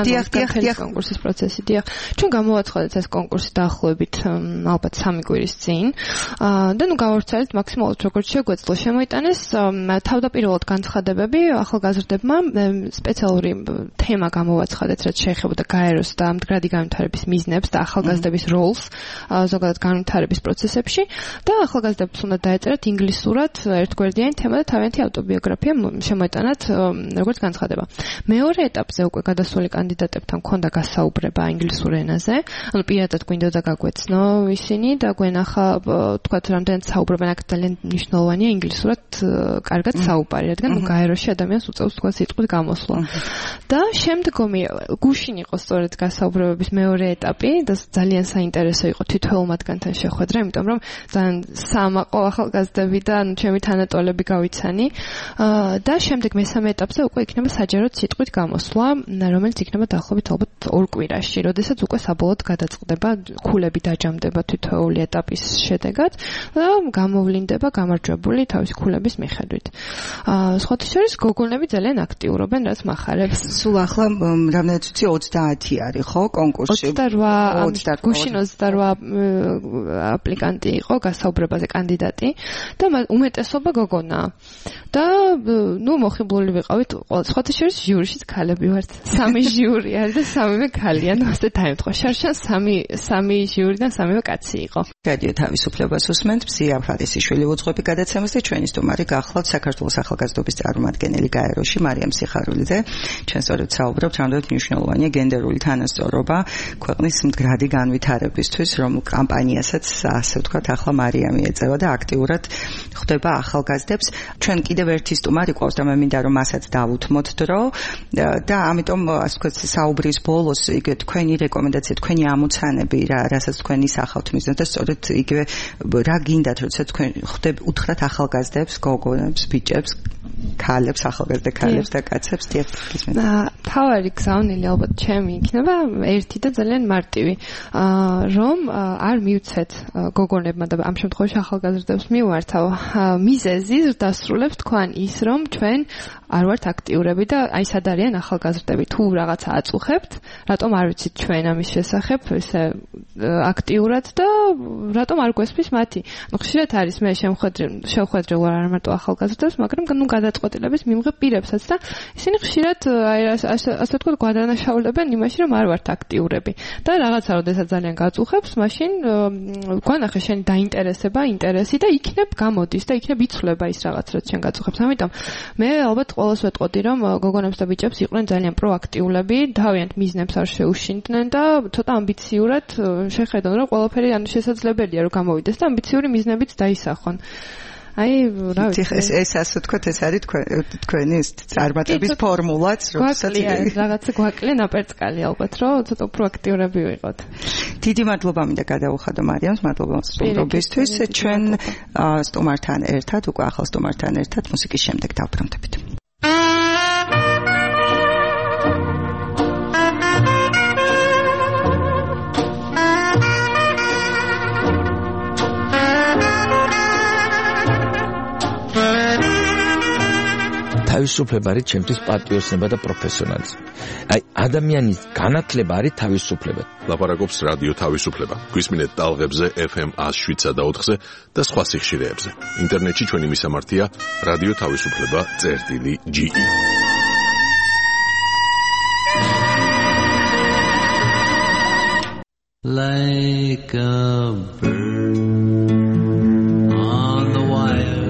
ან კონკურსის პროცესი. დიახ, ჩვენ გამოვაცხადეთ ეს კონკურსი დაახლოებით ალბათ 3 კვირის წინ და ნუ გავავრცელეთ მაქსიმალურად როგორც შეგვეძლო. შემოიტანეს თავდაპირველად განცხადებები ახალგაზრდებმა, სპეციალური თემა გამოვაცხადეთ, რაც შეეხებოდა გაეროს და მდგრადი განვითარების მიზნებს და ახალგაზრდების როლს ზოგადად განვითარების პროცესებში და ახალგაზრდებს უნდა დაეწერათ ინგლისურად ერთგვერდიანი თემა და თავიანთი ავტობიოგრაფია შემოეტანათ როგორც განცხადება. მეორე ეტაპზე უკვე გადასული კანდიდატებთან მქონდა გასაუბრება ინგლისურ ენაზე, ანუ პირადად გვინდოდა გაგვეცნო ისინი და გვენახა თქვათ რამდენად საუბრობენ, აქ ძალიან მნიშვნელოვანია ინგლისურად კარგად საუბარი, რადგან გაეროში ადამიანს უწევს თქვათ სიტყვით გამოსვლა. და შემდგომი გუშინ იყო სწორედ გასაუბრებების მეორე ეტაპი და ძალიან საინტერესო იყო თითოეულ მათგანთან შეხვედრა, იმიტომ რომ ძალიან სამაყო ახალგაზრდები და ჩემი თანატოლები გავიცანი და შემდეგ მესამე ეტაპზე უკვე იქნება საჯაროდ სიტყვით გამოსვლა, რომელიც იქნება დაახლოებით ალბათ 2 კვირაში, როდესაც უკვე საბოლოოდ გადაწყდება, ქულები დაჯამდება თითოეული ეტაპის შედეგად და გამოვლინდება გამარჯვებული თავის ქულების მიხედვით. სხვათა შორის გოგონები ძალიან აქტიურობენ, რაც მახარებს. სულ ახლა რამდენად ვიცი 30 არის ხო კონკურსში? 28 გუშინ 28 აპლიკანტი იყო გასაუბრებაზე კანდიდატი და უმეტესობა გოგონაა. და ნუ მოხიბლული ვიყავით, სხვათა შორის ჟიურიშიც ქალები ვართ. 3 ჟიური არის და 3-ვე ქალია, ნუ ასე დაემთხვა. შარშან 3 ჟიურიდან 3-ვე კაცი იყო. რადიო თავისუფლებას უსმენთ, მზია ფარისიშვილი უძღვები გადაცემას და ჩვენი სტუმარი გახლავთ საქართველოს ახალგაზრდობის წარმომადგენელი გაეროში მარიამ სიხარულიძე. ჩვენ სწორედ საუბრობთ, რამდენად მნიშვნელოვანია გენდერული თანასწორობა ქვეყნის მდგრადი განვითარებისთვის, რომ კამპანიასაც ასე ვთქვათ, ახლა მარიამი ეწევა და აქტიურად ხვდება ახალგაზრდებს. ჩვენ კიდევ ერთი სტუმარი ყავს და მე მინდა რომ მასაც დავუთმოთ დრო და ამიტომ ასე ვთქვათ საუბრის ბოლოს იგივე თქვენი რეკომენდაცია, თქვენი ამოცანები რასაც თქვენ ისახავთ მიზნად და სწორედ იგივე რა გინდათ როცა თქვენ უთხრათ ახალგაზრდებს, გოგონებს, ბიჭებს, ქალებს, ახალგაზრდა ქალებს და კაცებს დიახ. თავარი გზავნილი ალბათ ჩემი იქნება ერთი და ძალიან მარტივი. რომ არ მივცეთ გოგონებმა და ამ შემთხვევაში ახალგაზრდებს მივართავ მიზეზი დასრულებს თქვენ ის რომ ჩვენ არ ვართ აქტიურები და აი სად არიან ახალგაზრდები თუ რაღაცა აწუხებთ რატომ არ ვიცით ჩვენ ამის შესახებ ესე აქტიურად და რატომ არ გვესმის მათი ну ხშირად არის მე შევხვედრე არ მარტო ახალგაზრდებს მაგრამ ну გადაწყვეტილების მიმღებ პირებსაც და ისინი ხშირად აი ასე ვთქვათ გვადანაშაულებენ იმაში რომ არ ვართ აქტიურები და რაღაცა როდესაც ძალიან გაწუხებს მაშინ გვანახე შენი დაინტერესება ინტერესი და იქნებ გამოდის და იქნებ იცვლება ის რაღაც რაც შენ გაწუხებს ამიტომ მე ალბათ ყველას ვეტყოდი რომ გოგონებს და ბიჭებს იყვნენ ძალიან პროაქტიულები თავიანთ მიზნებს არ შეუშინდნენ და ცოტა ამბიციურად შეხედონ რომ ყველაფერი ანუ შესაძლებელია რომ გამოვიდეს და ამბიციური მიზნებიც დაისახონ აი რა ვიცი ეს ასე ვთქვათ ეს არის თქვენი წარმატების ფორმულაც როდესაც რაღაცა გვაკლია ნაპერწკალი ალბათ რომ ცოტა პროაქტიურები ვიყოთ დიდი მადლობა მინდა გადაუხადო მარიამს მადლობა სტუმრობისთვის ჩვენ სტუმართან ერთად უკვე ახალ სტუმართან ერთად მუსიკის შემდეგ დავბრუნდებით თავისუფლება არის ჩემთვის პატრიოტიზმი და პროფესიონალიზმი. აი ადამიანის განათლება არის თავისუფლება. ლაპარაკობს რადიო თავისუფლება. გვისმინეთ ტალღებზე FM 107.4-ზე და სხვა სიხშირეებზე. ინტერნეტში ჩვენი მისამართია რადიო თავისუფლება.ge. Like a bird on the wire,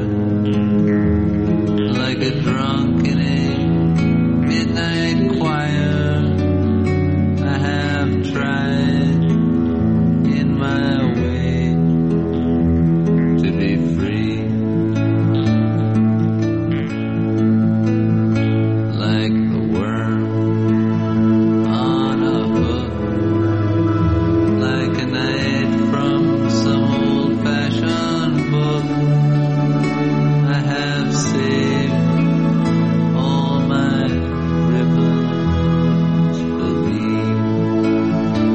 like a drunk in a midnight choir. I have tried in my way to be free, like the worm on a hook, like a night from some old-fashioned book. I have saved all my ribbons for thee.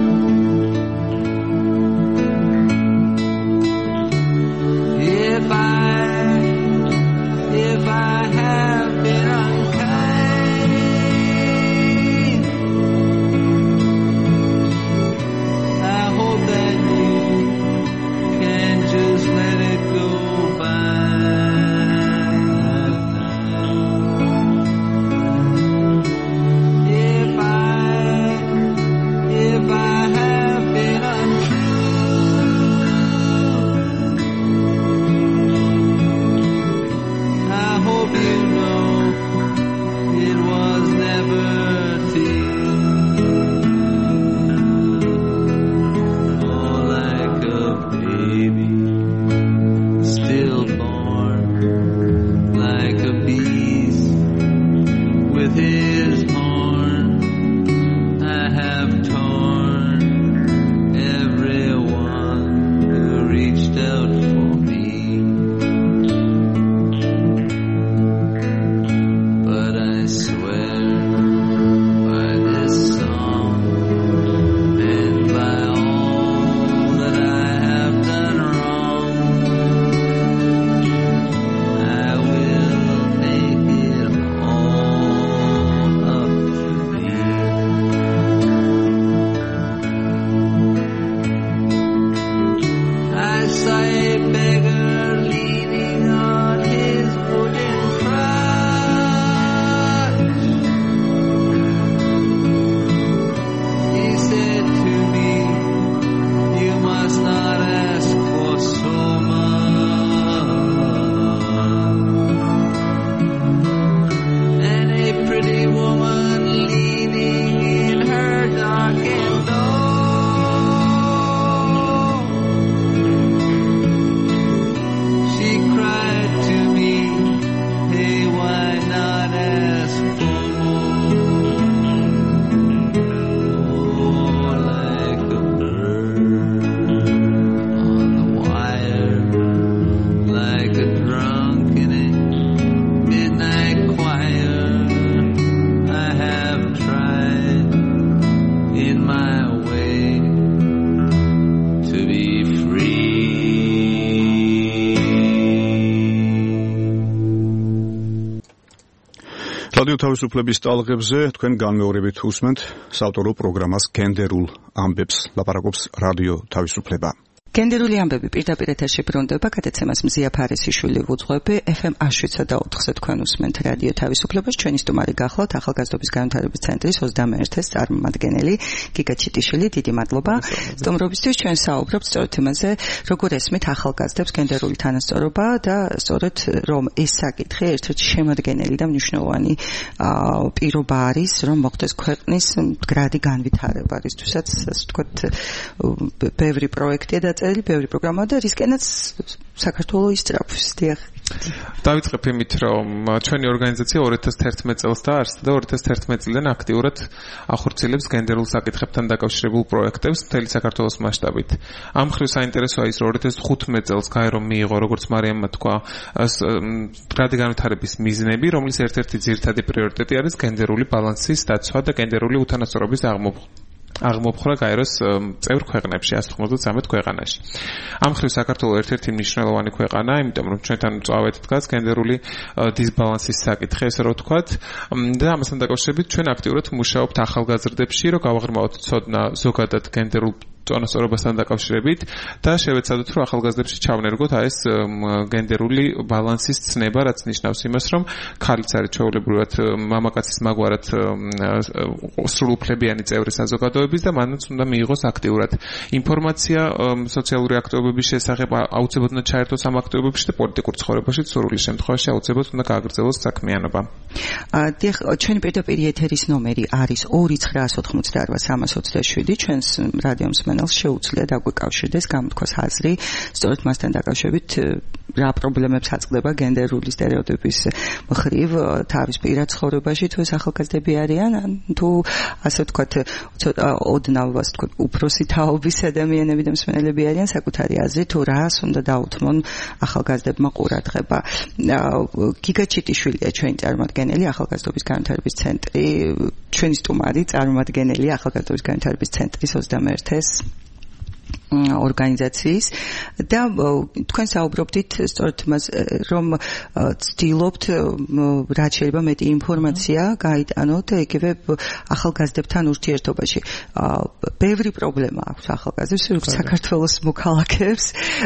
my way to be free. რადიო თავისუფლების ტალღებზე თქვენ განმეორებით უსმენთ საავტორო პროგრამას გენდერულ ამბებს. ლაპარაკობს რადიო თავისუფლება. გენდერული ამბები პირდაპირ ეთერში ბრუნდება, გადაცემას მზია ფარესიშვილი ვუძღვები, FM 107.4-ზე თქვენ უსმენთ რადიო თავისუფლებას. ჩვენი სტუმარი გახლავთ ახალგაზრდობის განვითარების ცენტრის 21-ს წარმომადგენელი გიგა ჩიტიშვილი. დიდი მადლობა სტუმრობისთვის. ჩვენ საუბრობთ სწორედ იმაზე, როგორ ესმით ახალგაზრდებს გენდერული თანასწორობა და სწორედ რომ ეს საკითხი ერთ-ერთი შემადგენელი და მნიშვნელოვანი პირობა არის, რომ მოხდეს ქვეყნის მდგრადი განვითარება, რისთვისაც ასე ვთქვათ, ბევრი პროექტია და ბევრი პროგრამა და რისკენაც საქართველოს ისწრაფვის. დიახ. დავიწყებ იმით, რომ ჩვენი ორგანიზაცია 2011 წელს დაარსდა და 2011 წლიდან აქტიურად ახორციელებს გენდერულ საკითხებთან დაკავშირებულ პროექტებს მთელი საქართველოს მასშტაბით. ამ მხრივ საინტერესოა ის, რომ 2015 წელს გაერო მიიღო, როგორც მარიამმა თქვა, მდგრადი განვითარების მიზნები, რომლის ერთ-ერთი ძირითადი პრიორიტეტი არის გენდერული ბალანსის დაცვა და გენდერული უთანასწორობის აღმოფხვრა გაეროს წევრ ქვეყნებში 193 ქვეყანაში. ამ მხრივ საქართველოს ერთ-ერთი მნიშვნელოვანი ქვეყანა, იმიტომ რომ ჩვენთან მწვავედ დგას გენდერული დისბალანსის საკითხი, ესე რომ ვთქვათ, და ამასთან დაკავშირებით ჩვენ აქტიურად მუშაობთ ახალგაზრდებში, რომ გავაღრმავოთ ცოდნა ზოგადად გენდერულ წონასწორობასთან დაკავშირებით და შევეცადოთ, რომ ახალგაზრდებში ჩავნერგოთ ეს გენდერული ბალანსის ცნება, რაც ნიშნავს იმას, რომ ქალიც არის ჩვეულებრივად მამაკაცის მაგვარად სრულუფლებიანი წევრი საზოგადოების და მანაც უნდა მიიღოს აქტიურად ინფორმაცია სოციალური აქტივობების შესახებ, აუცილებლად უნდა ჩაერთოს ამ აქტივობებში და პოლიტიკურ ცხოვრებაში სრული შემთხვევაში აუცილებლად უნდა გააგრძელოს საქმიანობა. დიახ, ჩვენი პირდაპირ ეთერის ნომერი არის 2988327. ჩვენს რადიო მსმენელს შეუძლია დაგვიკავშირდეს, გამოთქვას აზრი, სწორედ მასთან დაკავშირებით რა პრობლემებს აწყდება გენდერული სტერეოტიპის მხრივ თავის პირად ცხოვრებაში, თუ ეს ახალგაზრდები არიან, თუ ასე ვთქვათ, ოდნავ ასე ვთქვათ, უფროსი თაობის ადამიანები და მსმენელები არიან, საკუთარი აზრი თუ რას უნდა დაუთმონ ახალგაზრდებმა ყურადღება. გიგა ჩიტიშვილია ჩვენი წარმომადგენელი ახალგაზრდობის განვითარების ცენტრი, ჩვენი სტუმარი წარმომადგენელი ახალგაზრდობის განვითარების ცენტრის 21-ს ორგანიზაციის და თქვენ საუბრობდით სწორედ იმას, რომ ცდილობთ რაც შეიძლება მეტი ინფორმაცია გაიტანოთ იგივე ახალგაზრდებთან ურთიერთობაში. ბევრი პრობლემა აქვს ახალგაზრდებს, როგორც საქართველოს მოქალაქეებს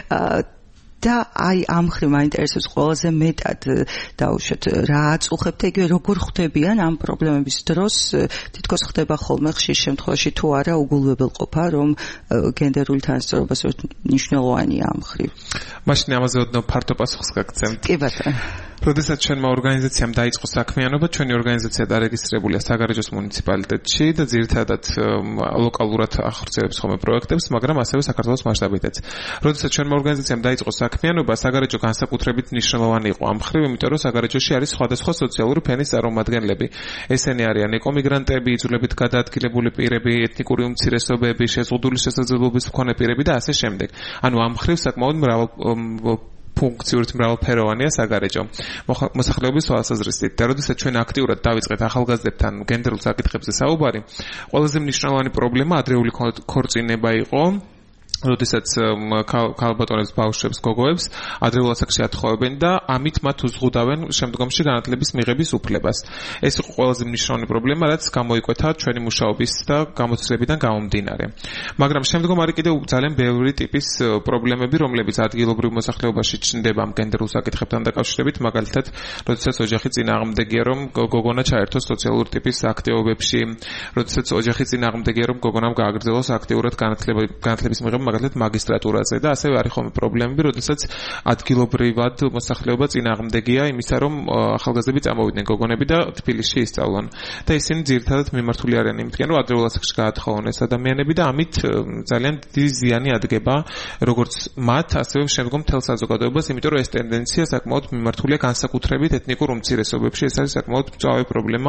და აი ამ მხრივ მაინტერესებს ყველაზე მეტად დაუშვათ რა აწუხებთ და იგივე როგორ ხვდებიან ამ პრობლემების დროს, თითქოს ხდება ხოლმე ხშირ შემთხვევაში თუ არა უგულებელყოფა, რომ გენდერული თანასწორობა მნიშვნელოვანია ამ მხრივ. მაშინ ამაზე ოდნავ ფართო პასუხს გაგცემთ. კი ბატონო. როდესაც ჩვენმა ორგანიზაციამ დაიწყო საქმიანობა, ჩვენი ორგანიზაცია დარეგისტრირებულია საგარეჯოს მუნიციპალიტეტში და ძირითადად ლოკალურად ახორციელებს ხოლმე პროექტებს, მაგრამ ასევე საქართველოს მასშტაბითაც. როდესაც ჩვენმა ორგანიზაციამ დაიწყო საქმიანობა, საგარეჯო განსაკუთრებით მნიშვნელოვანი იყო ამ მხრივ, იმიტომ რომ საგარეჯოში არის სხვადასხვა სოციალური ფენის წარმომადგენლები. ესენი არიან ეკომიგრანტები, იძულებით გადაადგილებული პირები, ეთნიკური უმცირესობები, შეზღუდული შესაძლებლობების მქონე პირები და ასე შემდეგ. ანუ ამ მხრივ საკმაოდ ფუნქციურად მრავალფეროვანია საგარეჯო მოსახლეობის თვალსაზრისით. და როდესაც ჩვენ აქტიურად დავიწყეთ ახალგაზრდებთან გენდერულ საკითხებზე საუბარი, ყველაზე მნიშვნელოვანი პრობლემა ადრეული ქორწინება იყო. როდესაც ქალბატონებს, ბავშვებს, გოგოებს ადრეულ ასაკში ათხოვებენ და ამით მათ უზღუდავენ შემდგომში განათლების მიღების უფლებას. ეს იყო ყველაზე მნიშვნელოვანი პრობლემა, რაც გამოიკვეთა ჩვენი მუშაობის და გამოცდილებიდან გამომდინარე. მაგრამ შემდგომ არის კიდევ ძალიან ბევრი ტიპის პრობლემები, რომლებიც ადგილობრივ მოსახლეობაში ჩნდება ამ გენდერულ საკითხებთან დაკავშირებით, მაგალითად, როდესაც ოჯახი წინააღმდეგია, რომ გოგონა ჩაერთოს სოციალურ ტიპის აქტივობებში, როდესაც ოჯახი წინააღმდეგია, რომ გოგონამ გააგრძელოს აქტიურად განათლების მიღება მაგალითად მაგისტრატურაზე და ასევე არის ხოლმე პრობლემები, როდესაც ადგილობრივად მოსახლეობა წინააღმდეგია იმისა, რომ ახალგაზრდები წამოვიდნენ გოგონები და თბილისში ისწავლონ. და ისინი ძირითადად მიმართული არიან იმითგან, რომ ადრეულ ასაკში გაათხოვონ ეს ადამიანები და ამით ძალიან დიდი ზიანი ადგება როგორც მათ, ასევე შემდგომ მთელ საზოგადოებას, იმიტომ რომ ეს ტენდენცია საკმაოდ მიმართულია განსაკუთრებით ეთნიკურ უმცირესობებში. ეს არის საკმაოდ მწვავე პრობლემა,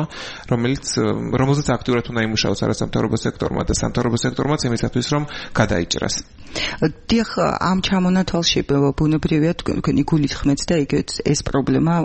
რომელზეც აქტიურად უნდა იმუშაოს არასამთავრობო სექტორმა და სამთავრობო სექტორმაც იმისათვის, რომ გადაიჭრას. დიახ, ამ ჩამონათვალში ბუნებრივია თქვენი გულით ხმეც და იგივე ეს პრობლემა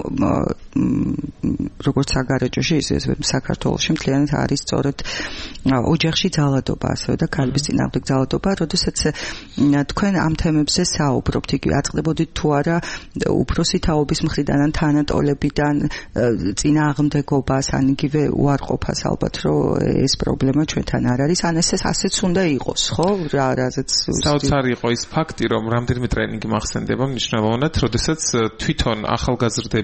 როგორც საგარეჯოში ისე საქართველოში მთლიანად არის სწორედ ოჯახში ძალადობა ასევე და ქალების წინააღმდეგ ძალადობა, როდესაც თქვენ ამ თემებზე საუბრობთ, იგივე აწყდებოდით თუ არა უფროსი თაობის მხრიდან ან თანატოლებიდან წინააღმდეგობას ან იგივე უარყოფას ალბათ რომ ეს პრობლემა ჩვენთან არ არის, ან ასეც უნდა იყოს, ხო? რაზეც საოცარი იყო ის ფაქტი, რომ რამდენიმე ტრენინგი მახსენდება მნიშვნელოვნად, როდესაც თვითონ ახალგაზრდა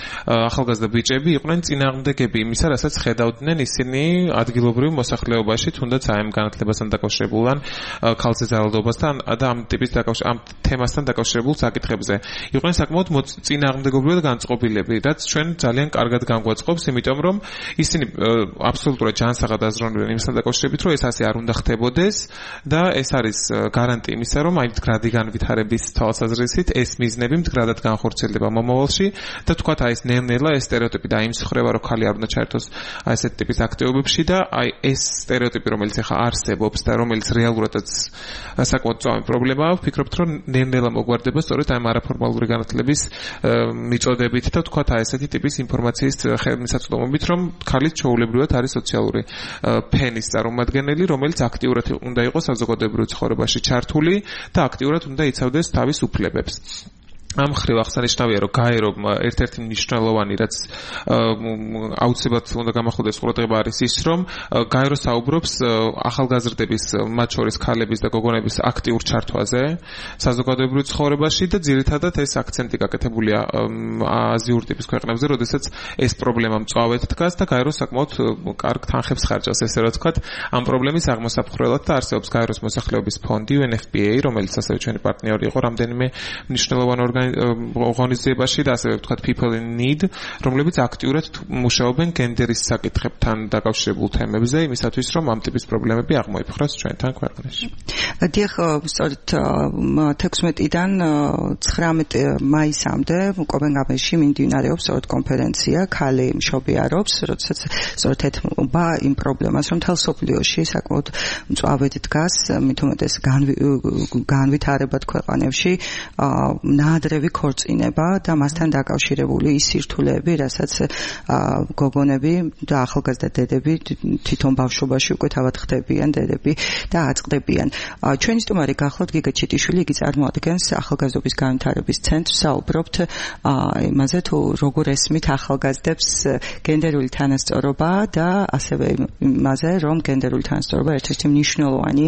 ბიჭები იყვნენ წინააღმდეგები იმისა, რასაც ხედავდნენ ისინი ადგილობრივ მოსახლეობაში, თუნდაც ამ განათლებასთან დაკავშირებულ ან ქალზე ძალადობასთან და ამ თემასთან დაკავშირებულ საკითხებზე. იყვნენ საკმაოდ წინააღმდეგობრივად განწყობილები, რაც ჩვენ ძალიან კარგად განგვაწყობს, იმიტომ რომ ისინი აბსოლუტურად ჯანსაღად აზროვნებენ იმასთან დაკავშირებით, რომ ეს ასე არ უნდა ხდებოდეს და ეს არის გარანტია იმისა, რომ აი მდგრადი განვითარების თვალსაზრისით ეს მიზნები მდგრადად განხორციელდება მომავალში და თქვათ აი ეს ნელ-ნელა ეს სტერეოტიპი დაიმსხვრება, რომ ქალი არ უნდა ჩაერთოს აი ესეთ ტიპის აქტივობებში და აი ეს სტერეოტიპი, რომელიც ახლა არსებობს და რომელიც რეალურადაც საკმაოდ წვავი პრობლემაა, ვფიქრობთ, რომ ნელ-ნელა მოგვარდება სწორედ აი არაფორმალური განათლების მიწოდებით და თქვათ აი ესეთი ტიპის ინფორმაციის ხელმისაწვდომობით, რომ ქალი ჩვეულებრივად არის სოციალური ფენის წარმომადგენელი, რომელიც აქტიურად უნდა იყოს საზოგადოებრივ ცხოვრებაში ჩართული და აქტიურად უნდა იცავდეს თავის უფლებებს. ამ ხრივ აღსანიშნავია, რომ გაერო ერთ-ერთი მნიშვნელოვანი, რაც აუცილებლად უნდა გამახვილდეს ყურადღება არის ის, რომ გაერო საუბრობს ახალგაზრდების, მათ შორის ქალების და გოგონების აქტიურ ჩართვაზე საზოგადოებრივ ცხოვრებაში და ძირითადად ეს აქცენტი გაკეთებულია აზიურ ტიპის ქვეყნებზე, როდესაც ეს პრობლემა მწვავედ დგას და გაერო საკმაოდ კარგ თანხებს ხარჯავს, ესე რომ ვთქვათ, ამ პრობლემის აღმოსაფხვრელად და არსებობს გაეროს მოსახლეობის ფონდი UNFPA, რომელიც ასევე ჩვენი პარტნიორი იყო რამდენიმე მნიშვნელოვან ორგანიზაციაში და ასევე ვთქვათ People in Need, რომლებიც აქტიურად მუშაობენ გენდერის საკითხებთან დაკავშირებულ თემებზე, იმისათვის რომ ამ ტიპის პრობლემები აღმოიფხვრას ჩვენთან ქვეყანაში. დიახ, სწორედ 16-დან 19 მაისამდე კოპენჰაგენში მიმდინარეობს სწორედ კონფერენცია ქალი მშობიარობს, როდესაც სწორედ ეთმობა იმ პრობლემას, რომ მთელ სოფლიოში საკმაოდ მწვავედ დგას, მით უმეტეს განვითარებად ქვეყანებში ნაადრევი ქორწინება და მასთან დაკავშირებული ის სირთულეები, რასაც გოგონები და ახალგაზრდა დედები თვითონ ბავშვობაში უკვე თავად ხდებიან დედები და აწყდებიან. ჩვენი სტუმარი გახლავთ გიგა ჩიტიშვილი, იგი წარმოადგენს ახალგაზრდობის განვითარების ცენტრს, საუბრობთ იმაზე თუ როგორ ესმით ახალგაზრდებს გენდერული თანასწორობა და ასევე იმაზე, რომ გენდერული თანასწორობა ერთ-ერთი მნიშვნელოვანი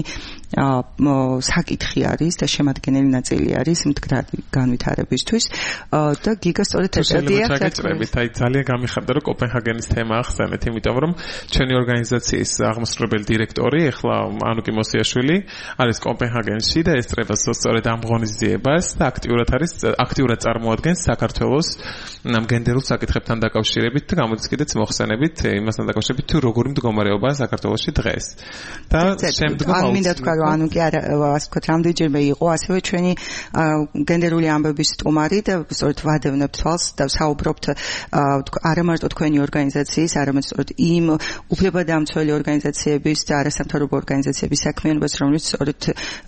საკითხი არის და შემადგენელი ნაწილი არის მდგრადი განვითარებისთვის და გიგა სწორედ ესეთია. აი ძალიან გამიხარდა რომ კოპენჰაგენის თემა ახსენეთ, იმიტომ რომ ჩვენი ორგანიზაციის აღმასრულებელი დირექტორი ახლა ანუკი მოსიაშვილი არის კოპენჰაგენში და ესწრება სწორედ ამ ღონისძიებას და აქტიურად წარმოადგენს საქართველოს ამ გენდერულ საკითხებთან დაკავშირებით და გამოდის კიდეც მოხსენებით იმასთან დაკავშირებით თუ როგორი მდგომარეობაა საქართველოში დღეს. და შემდგომ მინდა თქვა რომ ანუკი ასე ვთქვათ რამდენჯერმე იყო ასევე ჩვენი გენდერული ამბების სტუმარი და სწორედ ვადევნებთ თვალს და საუბრობთ არა მარტო თქვენი ორგანიზაციის, არამედ სწორედ იმ უფლებადამცველი ორგანიზაციების და არასამთავრობო ორგანიზაციების საქმიანობას, რომელიც სწორედ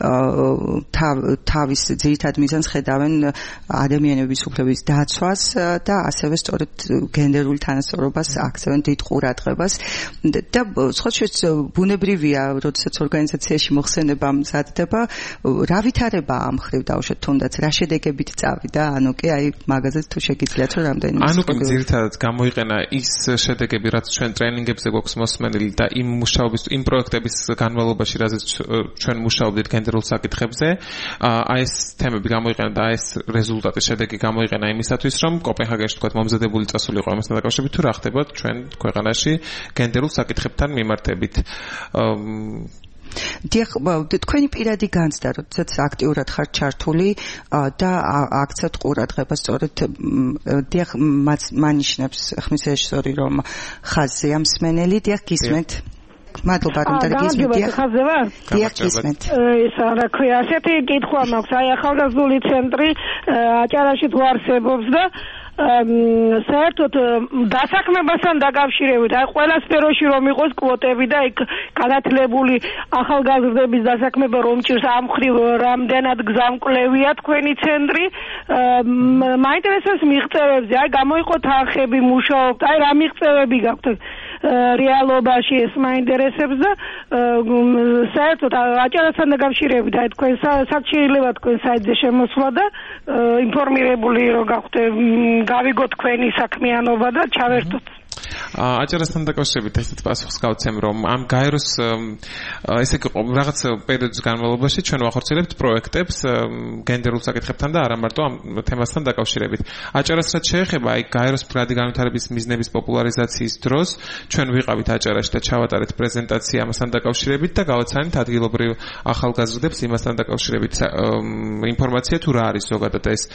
თავის ძირითად მიზანს ხედავენ ადამიანების უფლების დაცვას და ასევე სწორედ გენდერული თანასწორობას აქცევენ დიდ ყურადღებას და სხვა ბუნებრივია, როდესაც ორგანიზაციაში მოხსენება მზადდება, რა ვითარება ამ ხრივ დავუშვათ თუნდაც რა შედეგებით წავიდა, ანუ კი აი მაგაზეც თუ შეგიძლიათ რომ რამდენიმე ანუ კი ძირითადად გამოიყენა ის შედეგები, რაც ჩვენ ტრენინგებზე გვაქვს მოსმენილი და იმ მუშაობის, იმ პროექტების განმავლობაში, რაზეც ჩვენ მუშაობდით გენდერულ საკითხებზე, აი ეს თემები გამოიყენა და ეს რეზულტატი შედეგი გამოიყენა იმისათვის, რომ კოპენჰაგენში თქვა მომზადებული წასულიყო ამასთან დაკავშირებით, თუ რა ხდება ჩვენ ქვეყანაში გენდერულ საკითხებთან მიმართებით. დიახ, თქვენი პირადი განცდა, როდესაც აქტიურად ხართ ჩართული და აქცევთ ყურადღებას სწორედ დიახ, მანიშნებს ხმის რეჟისორი, რომ ხაზია მსმენელი, დიახ, გისმენთ. მადლობა რომ დაგისმენთ. დიახ, გისმენთ. ეს რა ქვია, ასეთი კითხვა მაქვს, აი ახალგაზრდული ცენტრი აჭარაში თუ არსებობს და საერთოდ დასაქმებასთან დაკავშირებით აი ყველა სფეროში რომ იყოს კვოტები და იქ განათლებული ახალგაზრდების დასაქმება რომ ჭირს ამ ხრივ რამდენად გზამკვლევია თქვენი ცენტრი მაინტერესებს მიღწევებზე აი გამოიყოთ არხები მუშაობთ აი რა მიღწევები გაქვთ რეალობაში ეს მაინტერესებს და საერთოდ აჭარასთან დაკავშირებით აი თქვენ სად შეიძლება თქვენ საიტზე შემოსვლა და ინფორმირებული რომ გაქვთ გავიგოთ თქვენი საქმიანობა და ჩავერთოთ აჭარასთან დაკავშირებით ესეც პასუხს გავცემ რომ ამ გაეროს ესე იგი რაღაც პერიოდის განმავლობაში ჩვენ ვახორციელებთ პროექტებს გენდერულ საკითხებთან და არა მარტო ამ თემასთან დაკავშირებით. აჭარას რაც შეეხება აი გაეროს მდგრადი განვითარების მიზნების პოპულარიზაციის დროს ჩვენ ვიყავით აჭარაში და ჩავატარეთ პრეზენტაცია ამასთან დაკავშირებით და გავაცანით ადგილობრივ ახალგაზრდებს იმასთან დაკავშირებით ინფორმაცია თუ რა არის ზოგადად ეს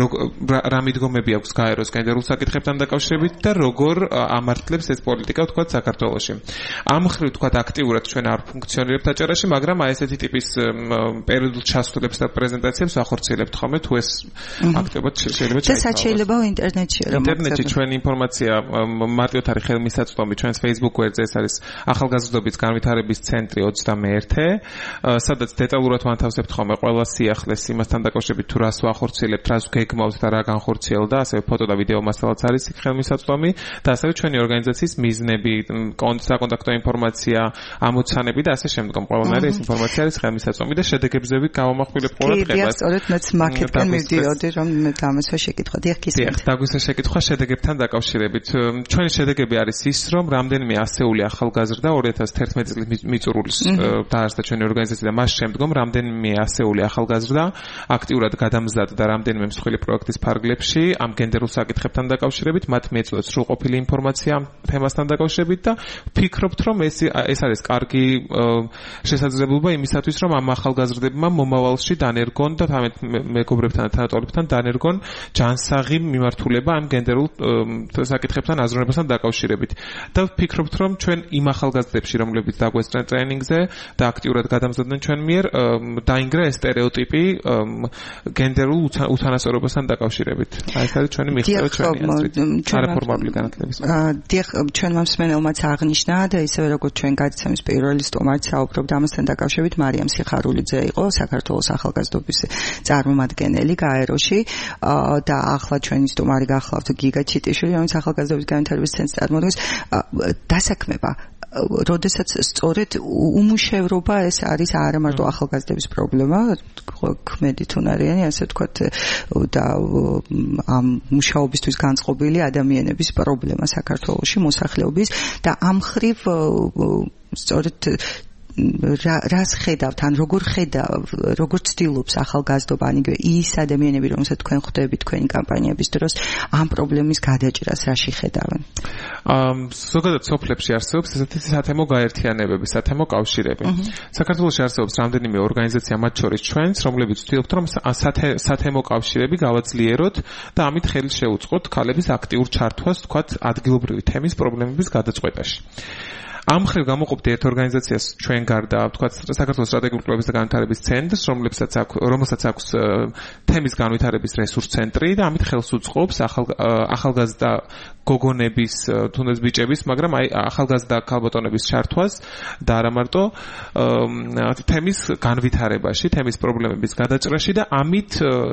რა მიდგომები აქვს გაეროს გენდერულ საკითხებთან დაკავშირებით და როგორ ამართლებს ეს პოლიტიკა თქვა საქართველოში. ამ ხრივ თქვა აქტიურად ჩვენ არ ფუნქციონირებთ აჭარაში, მაგრამ აი ესეთი ტიპის პერიოდულ ჩასვლებს და პრეზენტაციებს ახორციელებთ ხოლმე თუ ეს აქტიურად შეიძლება და შეიძლება ინტერნეტში რომ ინტერნეტში ჩვენ ინფორმაცია მარტივად არის ხელმისაწვდომი ჩვენს Facebook გვერდზე ეს არის ახალგაზრდობის განვითარების ცენტრი 21 სადაც დეტალურად ვანთავსებთ ხოლმე ყველა სიახლეს იმასთან დაკავშირებით თუ რას ვახორციელებთ, რას გეგმავთ და რა განხორციელდა, ასევე ფოტო და ვიდეო მასალაც არის ხელმისაწვდომი და ასევე ჩვენი ორგანიზაციის მიზნები, საკონტაქტო ინფორმაცია, ამოცანები და ასე შემდგომ. ყველანაირი ეს ინფორმაცია არის ხელმისაწვდომი და შედეგებზე გავამახვილებ ყველა დღეს. კი, სწორედ მეც მაკეტკენ მივდიოდი რომ დამესვა შეკითხვა. დიახ, გისმენთ. დაგვისვა შეკითხვა შედეგებთან დაკავშირებით. ჩვენი შედეგები არის ის, რომ რამდენიმე ასეული ახალგაზრდა 2011 წლის მიწურულის დაარსდა ჩვენი ორგანიზაცია და მას შემდგომ რამდენიმე ასეული ახალგაზრდა აქტიურად გადამზადდა რამდენიმე მსხვილი პროექტის ფარგლებში ამ გენდერულ საკითხებთან დაკავშირებით, მათ მიეწოდათ სრულყოფილი ინფორმაცია თემასთან დაკავშირებით და ვფიქრობთ, რომ ეს არის კარგი შესაძლებლობა იმისათვის, რომ ამ ახალგაზრდებმა მომავალში დანერგონ და თამეთ მეგობრებთან და თანატოლებთან დანერგონ ჯანსაღი მიმართულება ამ გენდერულ საკითხებთან აზროვნებასთან დაკავშირებით. და ვფიქრობთ, რომ ჩვენ იმ ახალგაზრდებში, რომლებიც დაგვესწრენ ტრენინგზე და აქტიურად გადამზადდნენ ჩვენ მიერ, დაინგრა ეს სტერეოტიპი გენდერულ უთანასწორობასთან დაკავშირებით. აი ეს არის ჩვენი მიღწევა ჩვენი აზრით. არაფორმალური განათლების. დიახ, ჩვენმა მსმენელმაც აღნიშნა და ისევე როგორც ჩვენ გადაცემის პირველი სტუმარიც საუბრობდა ამასთან დაკავშირებით, მარიამ სიხარულიძე იყო საქართველოს ახალგაზრდობის წარმომადგენელი გაეროში და ახლა ჩვენი სტუმარი გახლავთ გიგა ჩიტიშვილი, რომელიც ახალგაზრდობის განვითარების ცენტრს წარმოადგენს. დასაქმება როდესაც სწორედ უმუშევრობა ეს არის არა მარტო ახალგაზრდების პრობლემა, ქმედით უნარიანი, ასე ვთქვათ, და ამ მუშაობისთვის განწყობილი ადამიანების პრობლემა საქართველოში მოსახლეობის და ამ ხრივ სწორედ რას ხედავთ, ან როგორ ცდილობს ახალგაზრდობა, ან იგივე ის ადამიანები, რომელსაც თქვენ ხვდებით თქვენი კამპანიების დროს, ამ პრობლემის გადაჭრას რაში ხედავენ? ზოგადად სოფლებში არსებობს ესეთი სათემო გაერთიანებები, სათემო კავშირები. საქართველოში არსებობს რამდენიმე ორგანიზაცია, მათ შორის ჩვენც, რომლებიც ვცდილობთ, რომ სათემო კავშირები გავაძლიეროთ და ამით ხელი შეუწყოთ ქალების აქტიურ ჩართვას, თქვათ, ადგილობრივი თემის პრობლემების გადაწყვეტაში. ამ ხრივ გამოყოფთ ერთ ორგანიზაციას ჩვენ გარდა, ვთქვათ, საქართველოს სტრატეგიული კვლევების და განვითარების ცენტრს, რომელსაც აქვს თემის განვითარების რესურს ცენტრი და ამით ხელს უწყობს ახალგაზრდა გოგონების, თუნდაც ბიჭების, მაგრამ აი ახალგაზრდა ქალბატონების ჩართვას და არა მარტო თემის განვითარებაში, თემის პრობლემების გადაჭრაში და ამით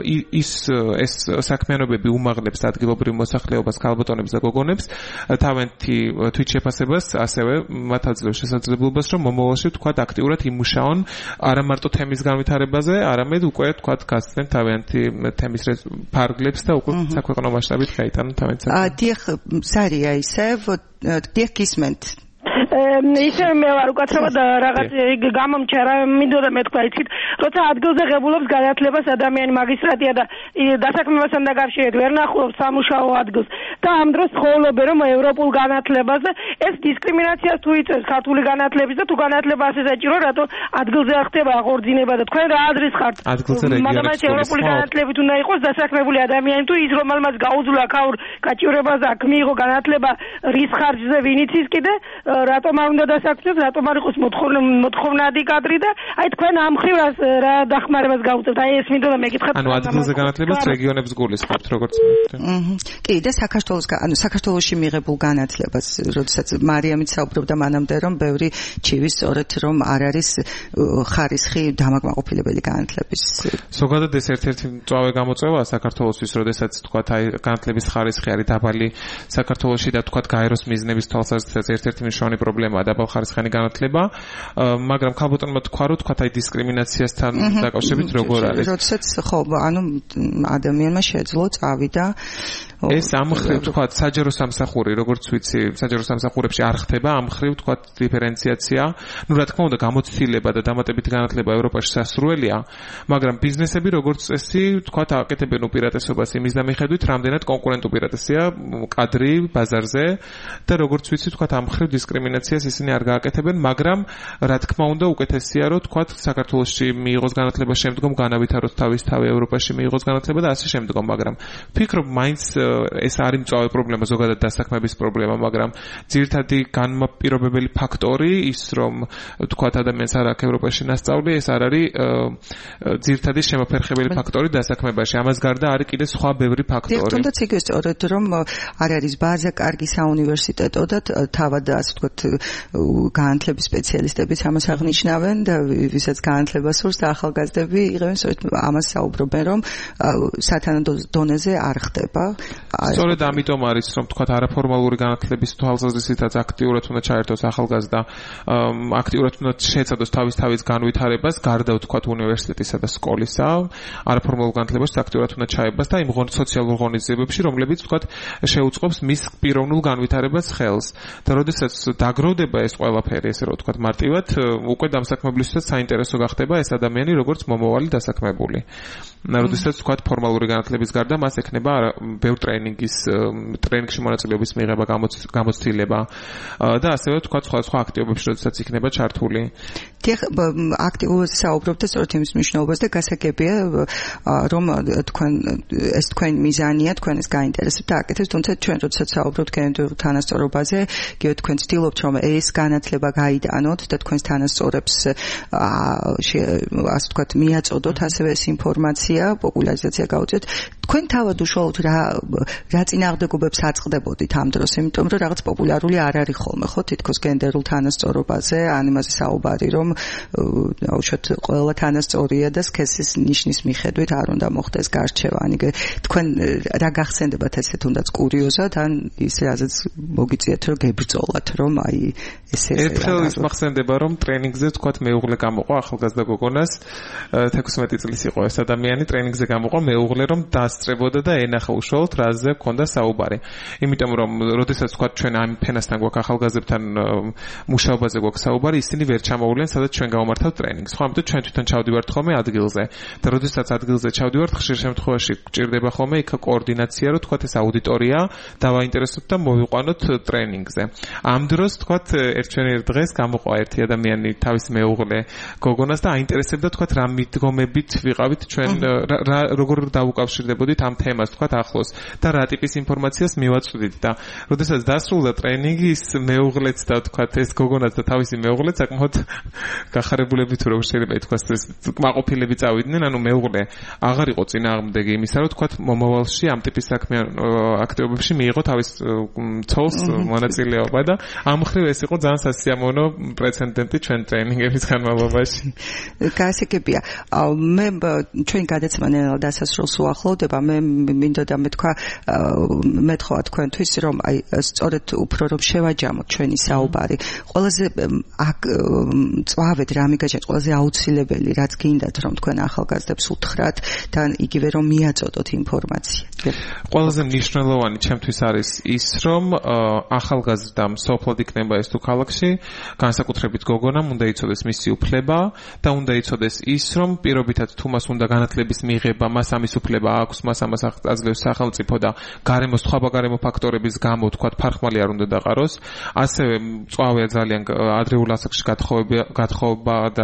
ეს საქმიანობები უმაღლებს ადგილობრივ მოსახლეობას, ქალბატონებს და გოგონებს, თავენთი თვითშეფასებას, ასევე მათ აძლევს შესაძლებლობას, რომ მომავალში თქვათ აქტიურად იმუშაონ არა მარტო თემის განვითარებაზე, არამედ უკვე თქვათ გასცენ თავიანთი თემის ფარგლებს და უკვე საქვეყნო მასშტაბით გაიტანონ თავიანთი საქმე. დიახ, სარია ისევ, დიახ გისმენთ. ისე მე ვარ უკაცრავად რაღაც გამომჩერა მინდოდა მეთქვა იცით როცა ადგილზე ღებულობს განათლებას ადამიანი მაგისტრატია და დასაქმებასთან დაკავშირებით ვერ ნახულობს სამუშაო ადგილს და ამ დროს ცხოვრობენ რომ ევროპულ განათლებას და ეს დისკრიმინაციას თუ იწევს ქართული განათლების და თუ განათლება ასე საჭირო რატო ადგილზე ახდება აღორძინება და თქვენ რა აზრის ხართ მაგრამ ეს ევროპული განათლებით უნდა იყოს დასაქმებული ადამიანი თუ ის რომელმაც გაუძლო აქაურ გაჭირებას აქ მიიღო განათლება რის ხარჯზე ვინ იცის კიდე რატომ არ უნდა დასაქმდეს, რატომ არ იყოს მოთხოვნადი კადრი და აი თქვენ ამ მხრივ რა დახმარებას გაუწევთ. აი ეს მინდოდა მეკითხათ. ანუ ადგილზე განათლებას რეგიონებს გულისხმობთ, როგორც კი, და საქართველოში მიღებულ განათლებას, როდესაც მარიამიც საუბრობდა მანამდე, რომ ბევრი ჩივის სწორედ რომ არ არის ხარისხი დამაკმაყოფილებელი განათლების. ზოგადად ეს ერთ-ერთი მწვავე გამოწვევაა საქართველოსთვის, როდესაც თქვათ აი განათლების ხარისხი არის დაბალი საქართველოში და თქვათ გაეროს მიზნების თვალსაზრისით ერთ-ერთი მნიშვნელოვანი პრობლემაა დაბალხარისხიანი განათლება, მაგრამ ქალბატონმა თქვა რომ თქვათ აი დისკრიმინაციასთან დაკავშირებით როგორ არის? როდესაც ხო, ანუ ადამიანმა შეძლო წავიდა ეს ამ მხრივ თქვათ საჯარო სამსახური, როგორც ვიცი, საჯარო სამსახურებში არ ხდება ამ მხრივ თქვათ დიფერენციაცია. ნუ რა თქმა უნდა, გამოცდილება და დამატებითი განათლება ევროპაში სასურველია, მაგრამ ბიზნესები როგორც წესი თქვათ აკეთებენ უპირატესობას იმის და მიხედვით, რამდენად კონკურენტ უპირატესია კადრი ბაზარზე და როგორც ვიცი, თქვათ ამ მხრივ დისკრიმინაციას ისინი არ გააკეთებენ, მაგრამ რა თქმა უნდა, უკეთესია რომ თქვათ საქართველოში მიიღოს განათლება, შემდგომ განავითაროთ თავისთავად ევროპაში მიიღოს განათლება და ასე შემდგომ, მაგრამ ფიქრობ მაინც ეს არის მწვავე პრობლემა, ზოგადად დასაქმების პრობლემა, მაგრამ ძირითადი განმაპირობებელი ფაქტორი ის რომ თქვათ ადამიანს არ აქვს ევროპაში ნასწავლი, ეს არ არის ძირითადი შემოფერხებელი ფაქტორი დასაქმებაში. ამას გარდა არის კიდე სხვა ბევრი ფაქტორი. თუნდაც იგივე სწორედ რომ არ არის ბაზა კარგი საუნივერსიტეტო და თავად ასე ვთქვათ განათლების სპეციალისტებიც ამას აღნიშნავენ და ვისაც განათლება სურს და ახალგაზრდები იღებენ სწორედ ამას საუბრობენ რომ სათანადო დონეზე არ ხდება. სწორედ ამიტომ არის რომ თქვათ არაფორმალური განათლების თვალსაზრისითაც აქტიურად უნდა ჩაერთოს ახალგაზრდა, აქტიურად უნდა შეეცადოს თავის განვითარებას, გარდა თქვათ უნივერსიტეტისა და სკოლისა, არაფორმალურ განათლებაში აქტიურად უნდა ჩაებას და იმ სოციალურ ღონისძიებებში, რომლებიც თქვათ შეუწყობს მის პიროვნულ განვითარებას ხელს. და როდესაც დაგროვდება ეს ყველაფერი, ესე რომ თქვათ მარტივად, უკვე დამსაქმებლისთვისაც საინტერესო გახდება ეს ადამიანი როგორც მომავალი დასაქმებული. როდესაც თქვათ ფორმალური განათლების გარდა მას ექნება ბევრ ტრენინგში მონაწილეობის მიღება, გამოცდილება და ასევე თქვათ სხვა აქტივობებში, როდესაც იქნება ჩართული. აქტივობაზე საუბრობთ სწორედ იმის მნიშვნელობას და გასაგებია რომ ეს თქვენ მიზანია, თქვენ ეს გაინტერესებთ და აკეთებს, თუმცა ჩვენ როდესაც საუბრობთ გენდერულ თანასწორობაზე, გიო თქვენ ცდილობთ რომ ეს განათლება გაიტანოთ და თქვენს თანასწორებს ასე ვთქვათ მიაწოდოთ ასევე ეს ინფორმაცია, პოპულარიზაცია გაუწიოთ. თქვენ თავად უშუალოდ რა წინააღმდეგობებს აწყდებოდით ამ დროს, იმიტომ რომ რაღაც პოპულარული არ არის ხოლმე, ხო, თითქოს გენდერულ თანასწორობაზე, ან იმაზე საუბარი, რომ უშოთ ყველა თანასწორია და სქესის ნიშნის მიხედვით არ უნდა მოხდეს გარჩევა. ანუ თქვენ რა გახსენდებათ ესე თუნდაც კურიოზად, ან ის რაზეც მოგიწიათ რომ გებრძოლათ, რომ აი ესე ერთხელ ის მახსენდება, რომ ტრენინგზე თქვათ მეუღლე გამოყვა ახალგაზრდა გოგონას, 16 წლის იყო ეს ადამიანი, ტრენინგზე გამოყვა მეუღლე, რომ დაასწრებოდა და ენახა უშუალოდ რაზე ქონდა საუბარი. იმიტომ რომ როდესაც თქვათ ჩვენ ამ ფენასთან გვაქვს ახალგაზრდებთან მუშაობაზე გვაქვს საუბარი, ისინი ვერ ჩამოვლენ, სადაც ჩვენ გავამართავთ ტრენინგს. ხო, ამიტომ ჩვენ თვითონ ჩავდივართ ხოლმე ადგილზე. და როდესაც ადგილზე ჩავდივართ, ხშირ შემთხვევაში გჭირდება ხოლმე იქ კოორდინაცია, რომ თქვათ ეს აუდიტორია დავაინტერესოთ და მოვიყვანოთ ტრენინგზე. ამ დროს თქვათ ერთ დღეს გამოყვა ერთი ადამიანი თავის მეუღლე გოგონას და აინტერესებდა თქვათ რა მიდგომებით ვიყავით ჩვენ, როგორ დავუკავშირდებოდით ამ თემას თქვათ ახლოს და რა ტიპის ინფორმაციას მივაწვდით და როდესაც დასრულდა ტრენინგი, ის მეუღლეც და თქვათ ეს გოგონაც და თავისი მეუღლეც საკმაოდ გახარებულები თუ როგორ შეიძლება ითქვას, ეს კმაყოფილები წავიდნენ, ანუ მეუღლე აღარ იყო წინააღმდეგი იმისა, რომ თქვათ მომავალში ამ ტიპის აქტივობებში მიიღო თავის ცოლს მონაწილეობა და ამ მხრივ ეს იყო ძალიან სასიამოვნო პრეცედენტი ჩვენ ტრენინგების განმავლობაში. გასაგებია. მე ჩვენ გადაცემა დასასრულს უახლოვდება, მე მინდოდა მეთქვა თქვენთვის რომ აი სწორედ უფრო რომ შევაჯამოთ ჩვენი საუბარი. ყველაზე წვავედ რა მიგაჩნიათ, ყველაზე აუცილებელი რაც გინდათ რომ თქვენ ახალგაზრდებს უთხრათ და იგივე რომ მიაწოდოთ ინფორმაცია. ყველაზე მნიშვნელოვანი ჩემთვის არის ის რომ ახალგაზრდამ სოფლად იქნება ეს თუ ქალაქში, განსაკუთრებით გოგონამ უნდა იცოდეს მისი უფლება და უნდა იცოდეს ის რომ პირობითად თუ მას უნდა განათლების მიღება, მას ამის უფლება აქვს, მას ამას აძლევს სახელმწიფო და სხვა გარემო ფაქტორების გამო თქვათ ფარხმალი არ უნდა დაყაროს. ასევე მწვავეა ძალიან ადრეულ ასაკში გათხოვება და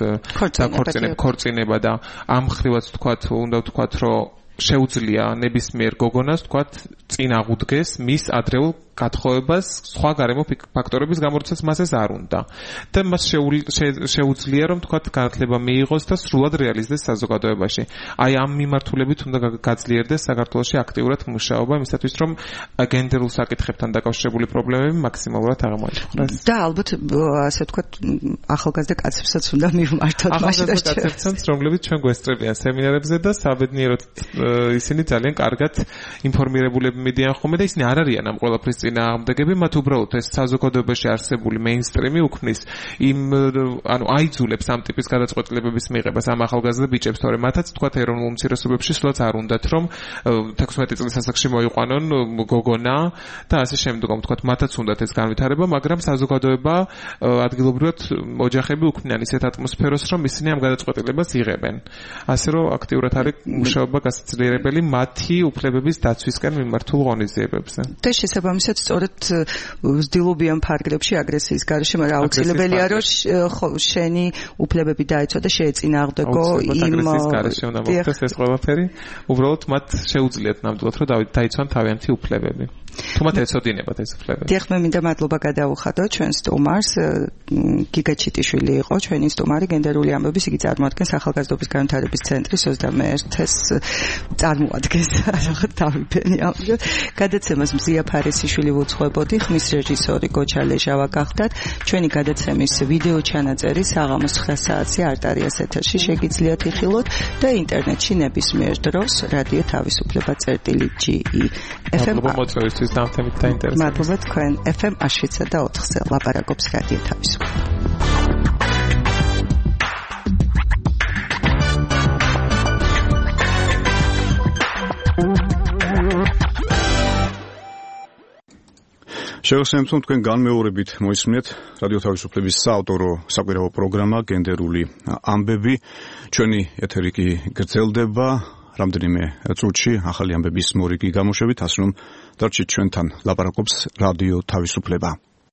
ქორწინება და ამ ხრივაც თქვათ უნდა ვთქვათ რომ შეუძლია ნებისმიერ გოგონას თქვათ წინ აღუდგეს მის ადრეულ გათხოვებას სხვა გარემო ფაქტორების გამო, როდესაც მას ეს არ უნდა. და მას შეუძლია რომ თქვათ განათლება მიიღოს და სრულად რეალიზდეს საზოგადოებაში. აი ამ მიმართულებით უნდა გაძლიერდეს საქართველოში აქტიურად მუშაობა იმისათვის რომ გენდერულ საკითხებთან დაკავშირებული პრობლემები მაქსიმალურად აღმოიფხვრას. და ალბათ ასე ვთქვათ ახალგაზრდა კაცებსაც უნდა მივმართოთ მაშინ და კაცებსაც რომლებიც ჩვენ გვესწრებიან სემინარებზე და საბედნიეროდ ისინი ძალიან კარგად ინფორმირებულები მიდიან ხოლმე და ისინი არ არიან ამ ყველაფრის წინააღმდეგები, მათ უბრალოდ ეს საზოგადოებაში არსებული მეინსტრიმი უქმნის ანუ აიძულებს ამ ტიპის გადაწყვეტილებების მიღებას ამ ახალგაზრდა ბიჭებს, თორემ მათაც თქვათ ეროვნულ უმცირესობებში სულაც არ უნდათ რომ 16 წლის ასაკში მოიყვანონ გოგონა და ასე შემდეგ, თქვათ მათაც უნდათ ეს განვითარება, მაგრამ საზოგადოება ადგილობრივად ოჯახები უქმნიან ისეთ ატმოსფეროს, რომ ისინი ამ გადაწყვეტილებას იღებენ. ასე რომ აქტიურად არის მუშაობა გასაძლიერებელი მათი უფლებების დაცვისკენ მიმართულ ღონისძიებებზე. და შესაბამისად სწორედ ვსდილობიან ფარგლებში აგრესიის გარეშე, მაგრამ აუცილებელია რომ შენი უფლებები დაეცვა და შეეწინააღმდეგო იმ აგრესიის გარეშე უნდა მოხდეს ეს ყველაფერი. უბრალოდ მათ შეუძლიათ ნამდვილად რომ დაიცვან თავიანთი უფლებები. თუ მათ ეცოდინებათ ეს უფლებები. დიახ, მე მინდა მადლობა გადაუხადო ჩვენ სტუმარს. გიგა ჩიტიშვილი იყო ჩვენი სტუმარი, გენდერული ამბების, იგი წარმოადგენს ახალგაზრდობის განვითარების ცენტრის 21-ს წარმოადგენს, რაღაც დავიფენი ამბობ. გადაცემას მზია ფარისიშვილი უძღვებოდი, ხმის რეჟისორი გოჩა ლეჟავა გახდათ. ჩვენი გადაცემის ვიდეო ჩანაწერი საღამოს 9 საათზე არტარიას ეთერში შეგიძლიათ იხილოთ და ინტერნეტში ნებისმიერ დროს რადიო თავისუფლება.ge FM დამთებით დაინტერესებს. მადლობა თქვენ FM 107.4-ზე ლაპარაკობს რადიო თავისუფლება. შევასრულებთ თქვენ განმეორებით მოისმინეთ რადიო თავისუფლების საავტორო საკვირაო პროგრამა გენდერული ამბები. ჩვენი ეთერი კი გრძელდება რამდენიმე წუთში ახალი ამბების მორიგი გამოშვებით, ასე რომ დარჩით ჩვენთან, ლაპარაკობს რადიო თავისუფლება.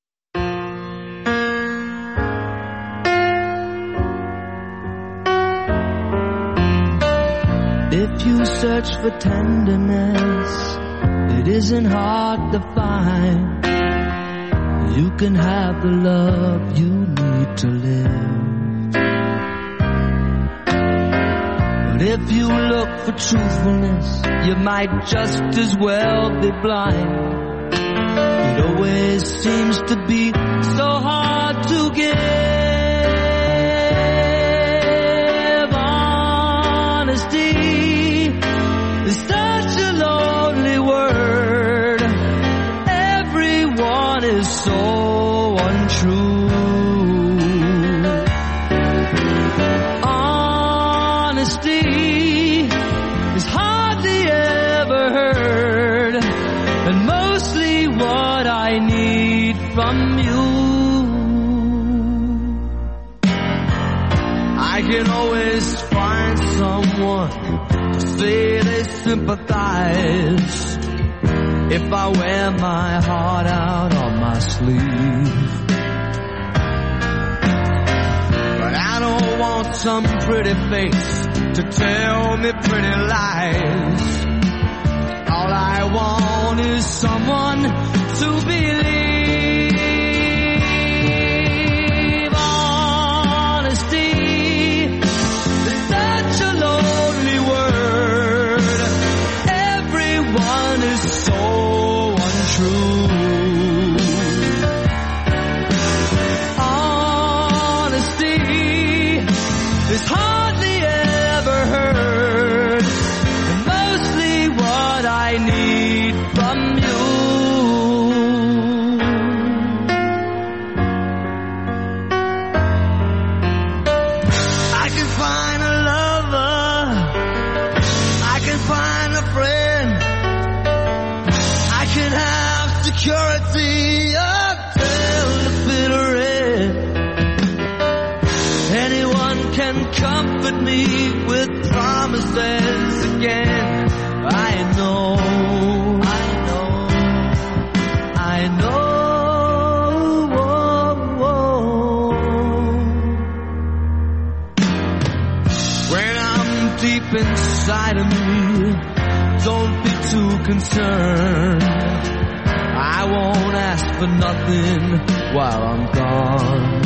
If you search for tenderness, it isn't hard to find. You can have the love you need to live. But if you look for truthfulness, you might just as well be blind. It always seems to be so hard to give. Honesty is such a lonely word. Everyone is so untrue. Honesty is hardly ever heard, and mostly what I need from you. I can always find someone to say they sympathize if I wear my heart out on my sleeve. But I don't want some pretty face to tell me pretty lies. All I want is someone to believe. Honesty is such a lonely word. Everyone is so untrue. Honesty is hardly ever heard, and mostly what I need from you. I can find a lover, I can find a friend, I can have security until the bitter end. Anyone can comfort me with promises again. I know. When I'm deep inside of me, don't be too concerned. I won't ask for nothing while I'm gone.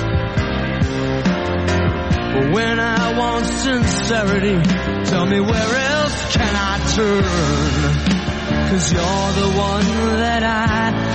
But when I want sincerity, tell me where else can I turn? 'Cause you're the one that I